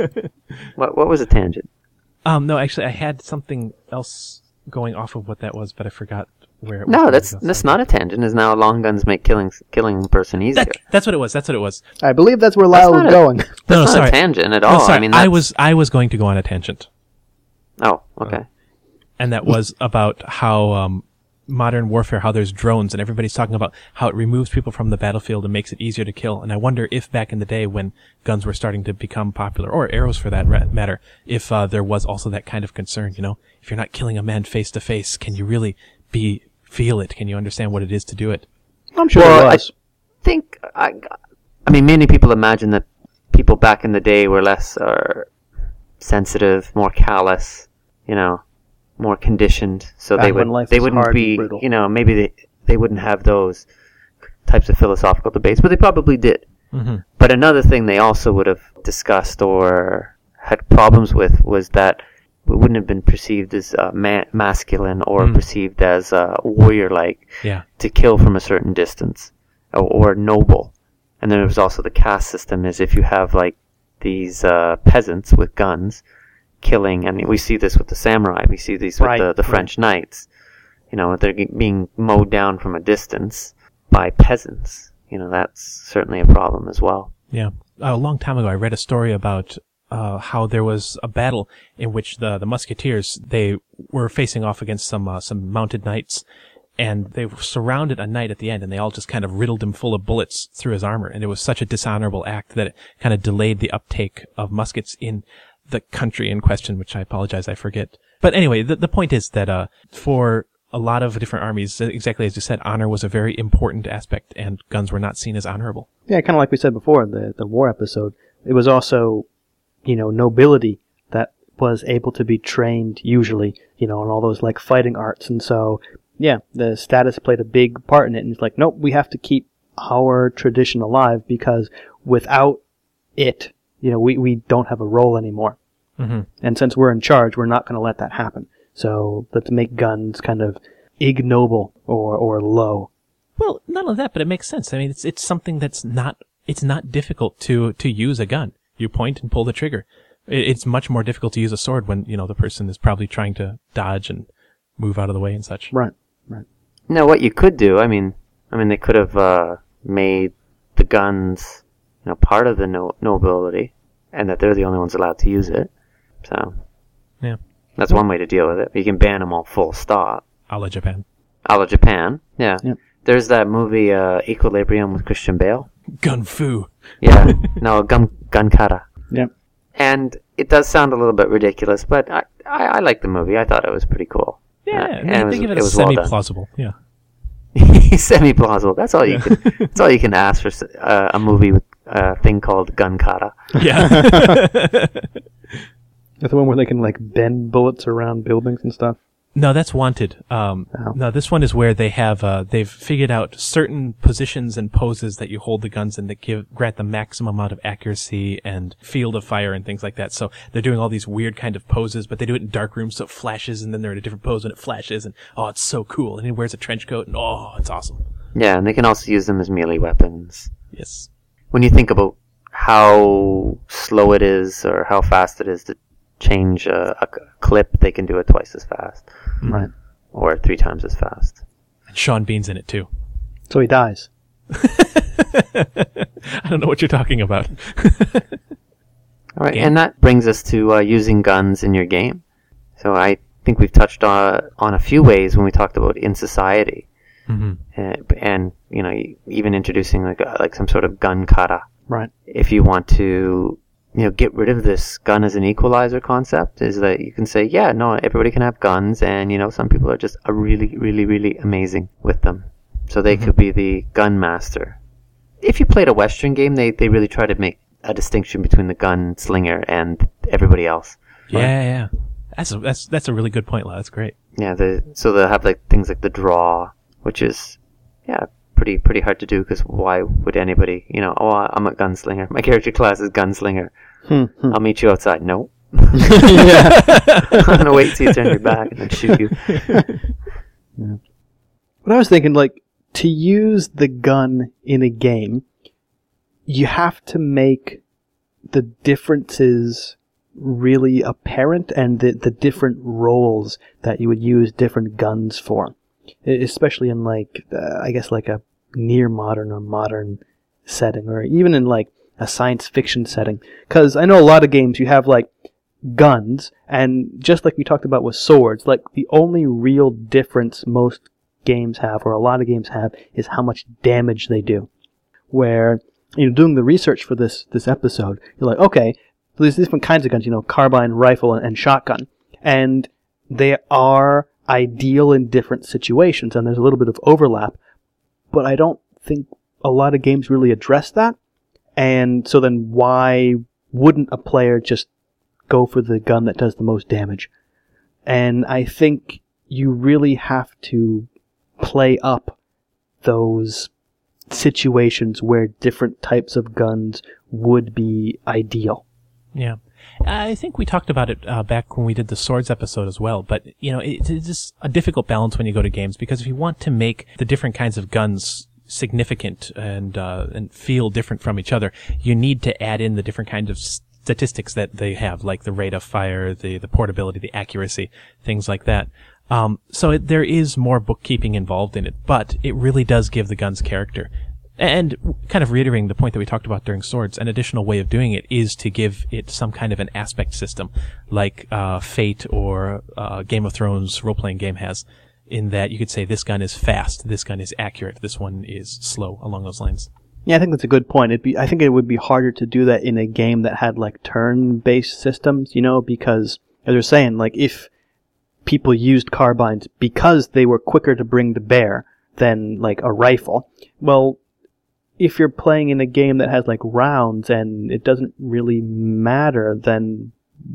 What was a tangent? No, actually, I had something else going off of what that was, but I forgot where it was. No, that's not a tangent. Is now long guns make killing a person easier. That's what it was. That's what it was. I believe that's where Lyle was going. That's No, not sorry. a tangent at No, all. sorry. I mean, I was going to go on a tangent, Oh, okay. and that was about how modern warfare, how there's drones, and everybody's talking about how it removes people from the battlefield and makes it easier to kill. And I wonder if back in the day when guns were starting to become popular, or arrows for that matter, if there was also that kind of concern. You know, if you're not killing a man face to face, can you really feel it? Can you understand what it is to do it? I'm sure Well, it was. I mean, many people imagine that people back in the day were less sensitive, more callous, more conditioned, so Back when life they was wouldn't hard be, and brutal. maybe they wouldn't have those types of philosophical debates, but they probably did. Mm-hmm. But another thing they also would have discussed or had problems with was that it wouldn't have been perceived as masculine or perceived as warrior-like Yeah. to kill from a certain distance or noble. And then there was also the caste system, is if you have like these peasants with guns killing, and we see this with the samurai, we see these with the French knights, they're being mowed down from a distance by peasants. That's certainly a problem as well. Yeah. A long time ago, I read a story about how there was a battle in which the musketeers, they were facing off against some mounted knights, and they surrounded a knight at the end, and they all just kind of riddled him full of bullets through his armor. And it was such a dishonorable act that it kind of delayed the uptake of muskets in the country in question, which I apologize, I forget. But anyway, the point is that for a lot of different armies, exactly as you said, honor was a very important aspect, and guns were not seen as honorable. Yeah, kind of like we said before, the war episode. It was also, nobility that was able to be trained usually, in all those like fighting arts. And so, yeah, the status played a big part in it. And it's like, nope, we have to keep our tradition alive, because without it, we don't have a role anymore. Mm-hmm. And since we're in charge, we're not going to let that happen. So let's make guns kind of ignoble or low. Well, not only that, but it makes sense. I mean, it's something that's not difficult to use a gun. You point and pull the trigger. It's much more difficult to use a sword when, the person is probably trying to dodge and move out of the way and such. Right. Now, what you could do, I mean, they could have made the guns, part of the nobility, and that they're the only ones allowed to use it. So, Yeah. That's one way to deal with it. You can ban them all full stop. A la Japan. A la Japan, yeah. Yep. There's that movie Equilibrium with Christian Bale. Gun fu. Yeah, no, gun kata. Yep. And it does sound a little bit ridiculous, but I like the movie. I thought it was pretty cool. Yeah, and they give it it a was well done. semi-plausible. Yeah. Semi-plausible. That's all you can. That's all you can ask for a movie with a thing called gun kata. Yeah. That's the one where they can like bend bullets around buildings and stuff. No, that's Wanted. No, this one is where they have they've figured out certain positions and poses that you hold the guns in that grant the maximum amount of accuracy and field of fire and things like that. So they're doing all these weird kind of poses, but they do it in dark rooms, so it flashes, and then they're in a different pose and it flashes, and oh, it's so cool. And he wears a trench coat, and oh, it's awesome. Yeah, and they can also use them as melee weapons. Yes. When you think about how slow it is or how fast it is to change a clip, they can do it twice as fast. Right. Or 3 times as fast. And Sean Bean's in it too. So he dies. I don't know what you're talking about. All right, Game. and that brings us to using guns in your game. So I think we've touched on a few ways when we talked about in society, and you know, even introducing like some sort of gun kata. Right. If you want to, you know, get rid of this gun as an equalizer concept, is that you can say, yeah, no, everybody can have guns, and you know, some people are just really, really, really amazing with them, so they could be the gun master. If you played a Western game, they really try to make a distinction between the gun slinger and everybody else. Yeah. That's a really good point, Lau. That's great. Yeah, so they'll have like things like the draw, which is pretty hard to do, because why would anybody, you know, oh, I'm a gunslinger, my character class is gunslinger, I'll meet you outside. No. I'm gonna wait till you turn your back and then shoot you. Yeah. But I was thinking, like, to use the gun in a game, you have to make the differences really apparent, and the different roles that you would use different guns for. Especially in, like, I guess, like a near modern or modern setting, or even in, like, a science fiction setting. Because I know a lot of games you have, like, guns, and just like we talked about with swords, like, the only real difference most games have, or a lot of games have, is how much damage they do. Where, you know, doing the research for this episode, you're like, okay, there's different kinds of guns, you know, carbine, rifle, and shotgun. And they are ideal in different situations, and there's a little bit of overlap, but I don't think a lot of games really address that. And so then why wouldn't a player just go for the gun that does the most damage? And I think you really have to play up those situations where different types of guns would be ideal. Yeah. I think we talked about it back when we did the swords episode as well, but, you know, it's just a difficult balance when you go to games, because if you want to make the different kinds of guns significant and feel different from each other, you need to add in the different kinds of statistics that they have, like the rate of fire, the portability, the accuracy, things like that. So there is more bookkeeping involved in it, but it really does give the guns character. And kind of reiterating the point that we talked about during Swords, an additional way of doing it is to give it some kind of an aspect system, like Fate or Game of Thrones role-playing game has, in that you could say this gun is fast, this gun is accurate, this one is slow, along those lines. Yeah, I think that's a good point. I think it would be harder to do that in a game that had, like, turn-based systems, you know, because, as you're saying, like, if people used carbines because they were quicker to bring to bear than, like, a rifle, well, if you're playing in a game that has, like, rounds and it doesn't really matter, then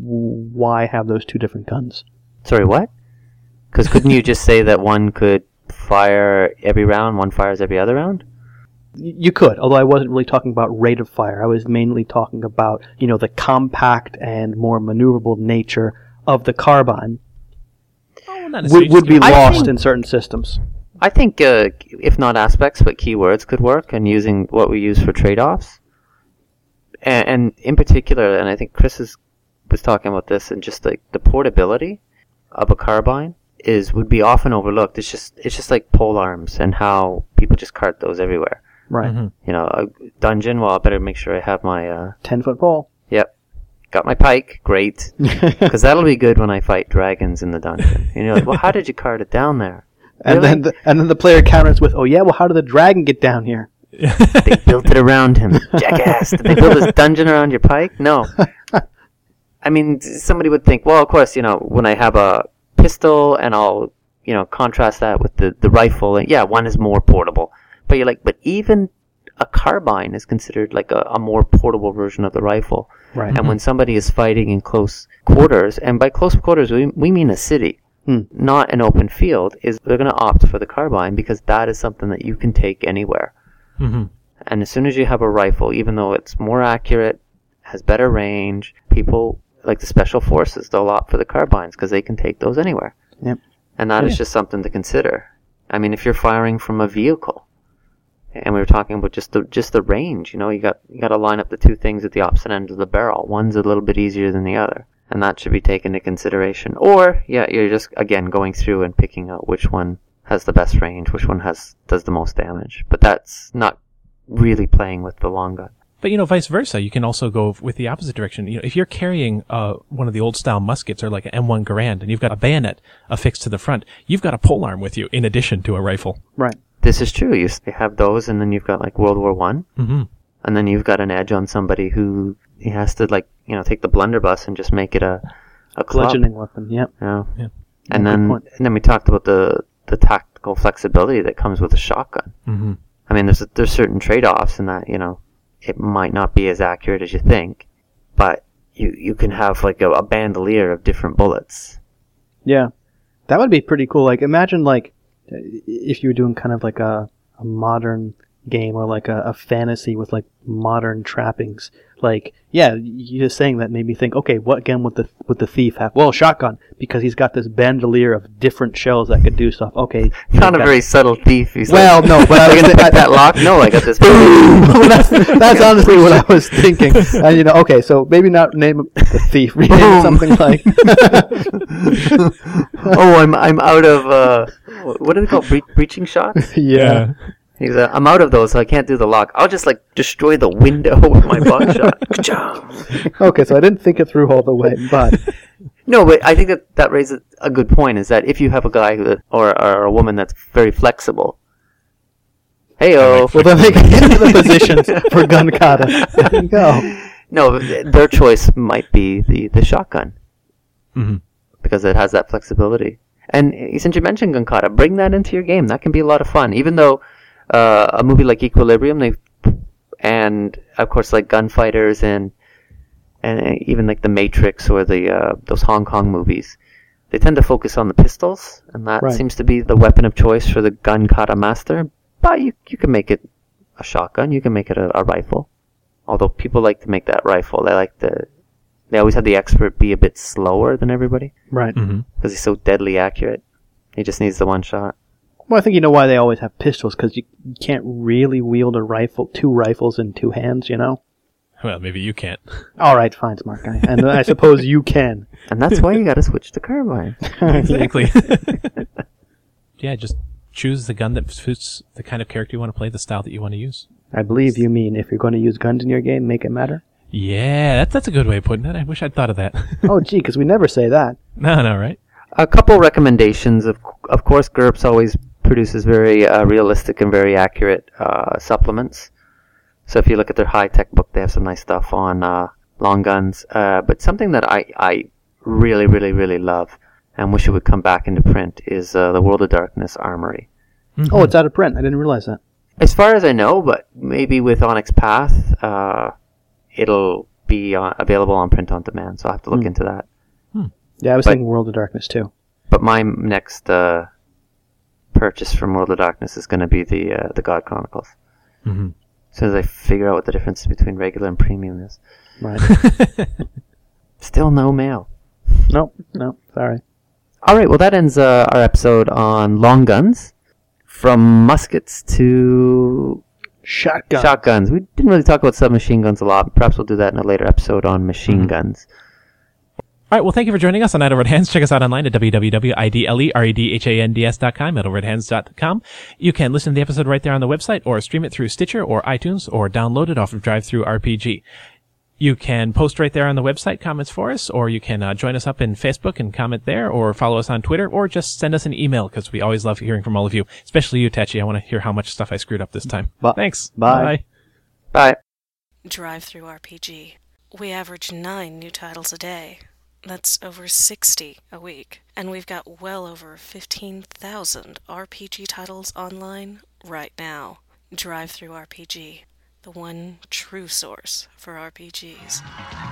why have those two different guns? Sorry, what? Because couldn't you just say that one could fire every round, one fires every other round? You could, although I wasn't really talking about rate of fire. I was mainly talking about, you know, the compact and more maneuverable nature of the carbine would be lost in certain systems. I think, if not aspects, but keywords could work, and using what we use for trade-offs. And in particular, and I think Chris was talking about this, and just like the portability of a carbine would be often overlooked. It's just like pole arms and how people just cart those everywhere. Right. Mm-hmm. You know, a dungeon, well, I better make sure I have my 10-foot pole. Yep. got my pike, great, because that'll be good when I fight dragons in the dungeon. And you're like, well, how did you cart it down there? And Really? then the player counters with, oh yeah, well how did the dragon get down here? They built it around him. Jackass. Did they build this dungeon around your pike? No. I mean, somebody would think, well, of course, when I have a pistol and I'll, contrast that with the rifle, and yeah, one is more portable. But you're like, but even a carbine is considered like a more portable version of the rifle. Right. And when somebody is fighting in close quarters, and by close quarters we mean a city, not an open field, is they're going to opt for the carbine because that is something that you can take anywhere. Mm-hmm. And as soon as you have a rifle, even though it's more accurate, has better range, people like the special forces, they'll opt for the carbines because they can take those anywhere. Yep. And that is just something to consider. I mean, if you're firing from a vehicle, and we were talking about just the range, you got to line up the two things at the opposite end of the barrel. One's a little bit easier than the other, and that should be taken into consideration. Or, yeah, you're just again going through and picking out which one has the best range, which one does the most damage. But that's not really playing with the long gun. But, vice versa. You can also go with the opposite direction. If you're carrying one of the old style muskets or like an M1 Garand and you've got a bayonet affixed to the front, you've got a polearm with you in addition to a rifle. Right. This is true. You have those, and then you've got like World War One, and then you've got an edge on somebody who he has to take the blunderbuss and just make it a club. Bludgeoning weapon. Yep. Yeah. Yeah. And Good point. then we talked about the tactical flexibility that comes with a shotgun. Mm-hmm. I mean, there's certain trade-offs in that, it might not be as accurate as you think, but you can have like a bandolier of different bullets. Yeah. That would be pretty cool. Like, imagine if you were doing kind of like a modern game or like a fantasy with like modern trappings. Like, yeah, you just saying that made me think, okay, what gun would the thief have? Well, shotgun, because he's got this bandolier of different shells that could do stuff. Okay. Not a very subtle thief. He's well, no, but I was going to pick that lock? No, I got this. well, that's honestly what I was thinking. And okay, so maybe not name the thief, rename it something like. Oh, I'm out of what are they called? Breaching shots? Yeah. He's I'm out of those, so I can't do the lock. I'll just destroy the window with my buckshot. Okay, so I didn't think it through all the way, but no, but I think that raises a good point. Is that if you have a guy or a woman that's very flexible, heyo. Well, then they can get into the positions for gun kata. There you go. No, their choice might be the shotgun because it has that flexibility. And since you mentioned gun kata, bring that into your game. That can be a lot of fun, even though. A movie like Equilibrium, and of course like Gunfighters and even like The Matrix or those Hong Kong movies, they tend to focus on the pistols, and that seems to be the weapon of choice for the gun kata master. But you can make it a shotgun, you can make it a rifle. Although people like to make that rifle, they always have the expert be a bit slower than everybody, right? Because he's so deadly accurate. He just needs the one shot. Well, I think you know why they always have pistols, because you can't really wield a rifle, two rifles in two hands, Well, maybe you can't. All right, fine, smart guy. And I suppose you can. And that's why you got to switch to carbine. Exactly. Yeah, just choose the gun that suits the kind of character you want to play, the style that you want to use. I believe you mean if you're going to use guns in your game, make it matter. Yeah, that's a good way of putting it. I wish I'd thought of that. Oh, gee, because we never say that. No, right? A couple recommendations. Of course, GURPS always produces very realistic and very accurate supplements. So if you look at their high-tech book, they have some nice stuff on long guns. But something that I really, really, really love and wish it would come back into print is the World of Darkness Armory. Mm-hmm. Oh, it's out of print. I didn't realize that. As far as I know, but maybe with Onyx Path, it'll be available on print on demand. So I'll have to look into that. Yeah, I was thinking World of Darkness too. But my next purchase from World of Darkness is going to be the God Chronicles. Mm-hmm. As soon as I figure out what the difference between regular and premium is. Right. Still no mail. No, sorry. All right, well, that ends our episode on long guns. From muskets to shotguns. We didn't really talk about submachine guns a lot. Perhaps we'll do that in a later episode on machine guns. All right, well, thank you for joining us on Idle Red Hands. Check us out online at www.idleredhands.com, idleredhands.com. You can listen to the episode right there on the website, or stream it through Stitcher or iTunes, or download it off of DriveThru RPG. You can post right there on the website comments for us, or you can join us up in Facebook and comment there, or follow us on Twitter, or just send us an email, because we always love hearing from all of you, especially you, Tachi. I want to hear how much stuff I screwed up this time. Thanks. Bye. Bye. Drive-Thru RPG. We average 9 new titles a day. That's over 60 a week. And we've got well over 15,000 RPG titles online right now. Drive-Thru RPG. The one true source for RPGs.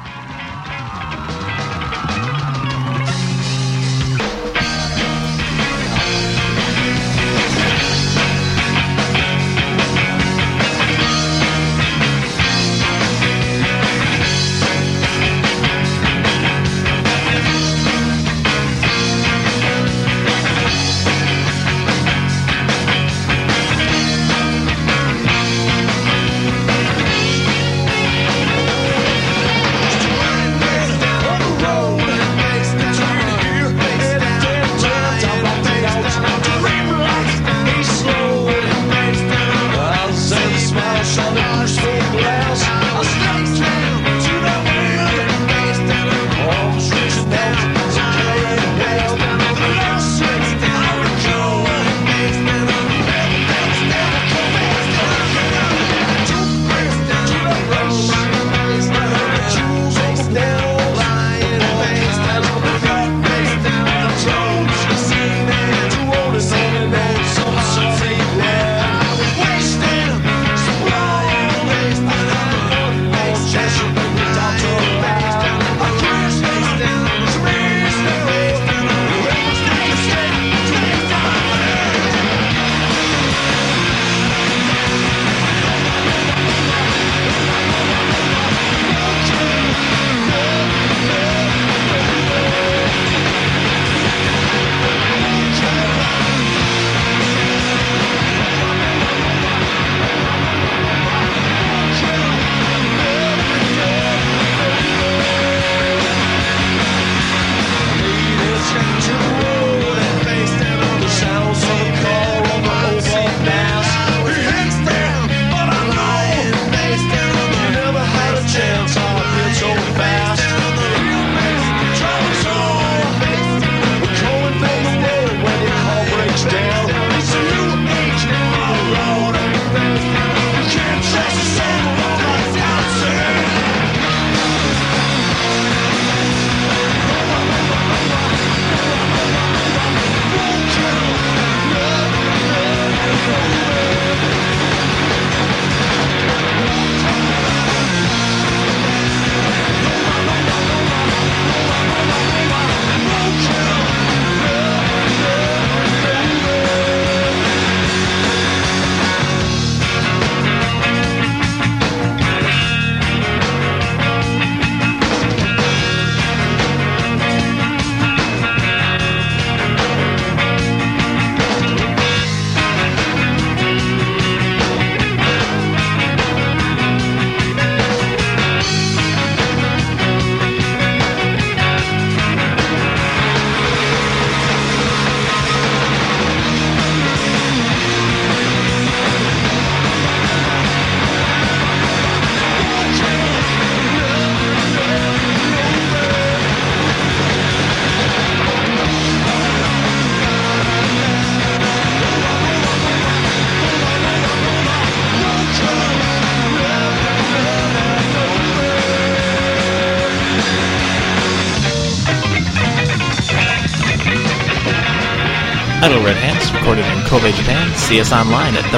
Idle Red Hands, recorded in Kobe, Japan. See us online at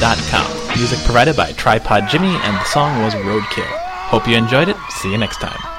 www.idleredhands.com. Music provided by Tripod Jimmy, and the song was Roadkill. Hope you enjoyed it. See you next time.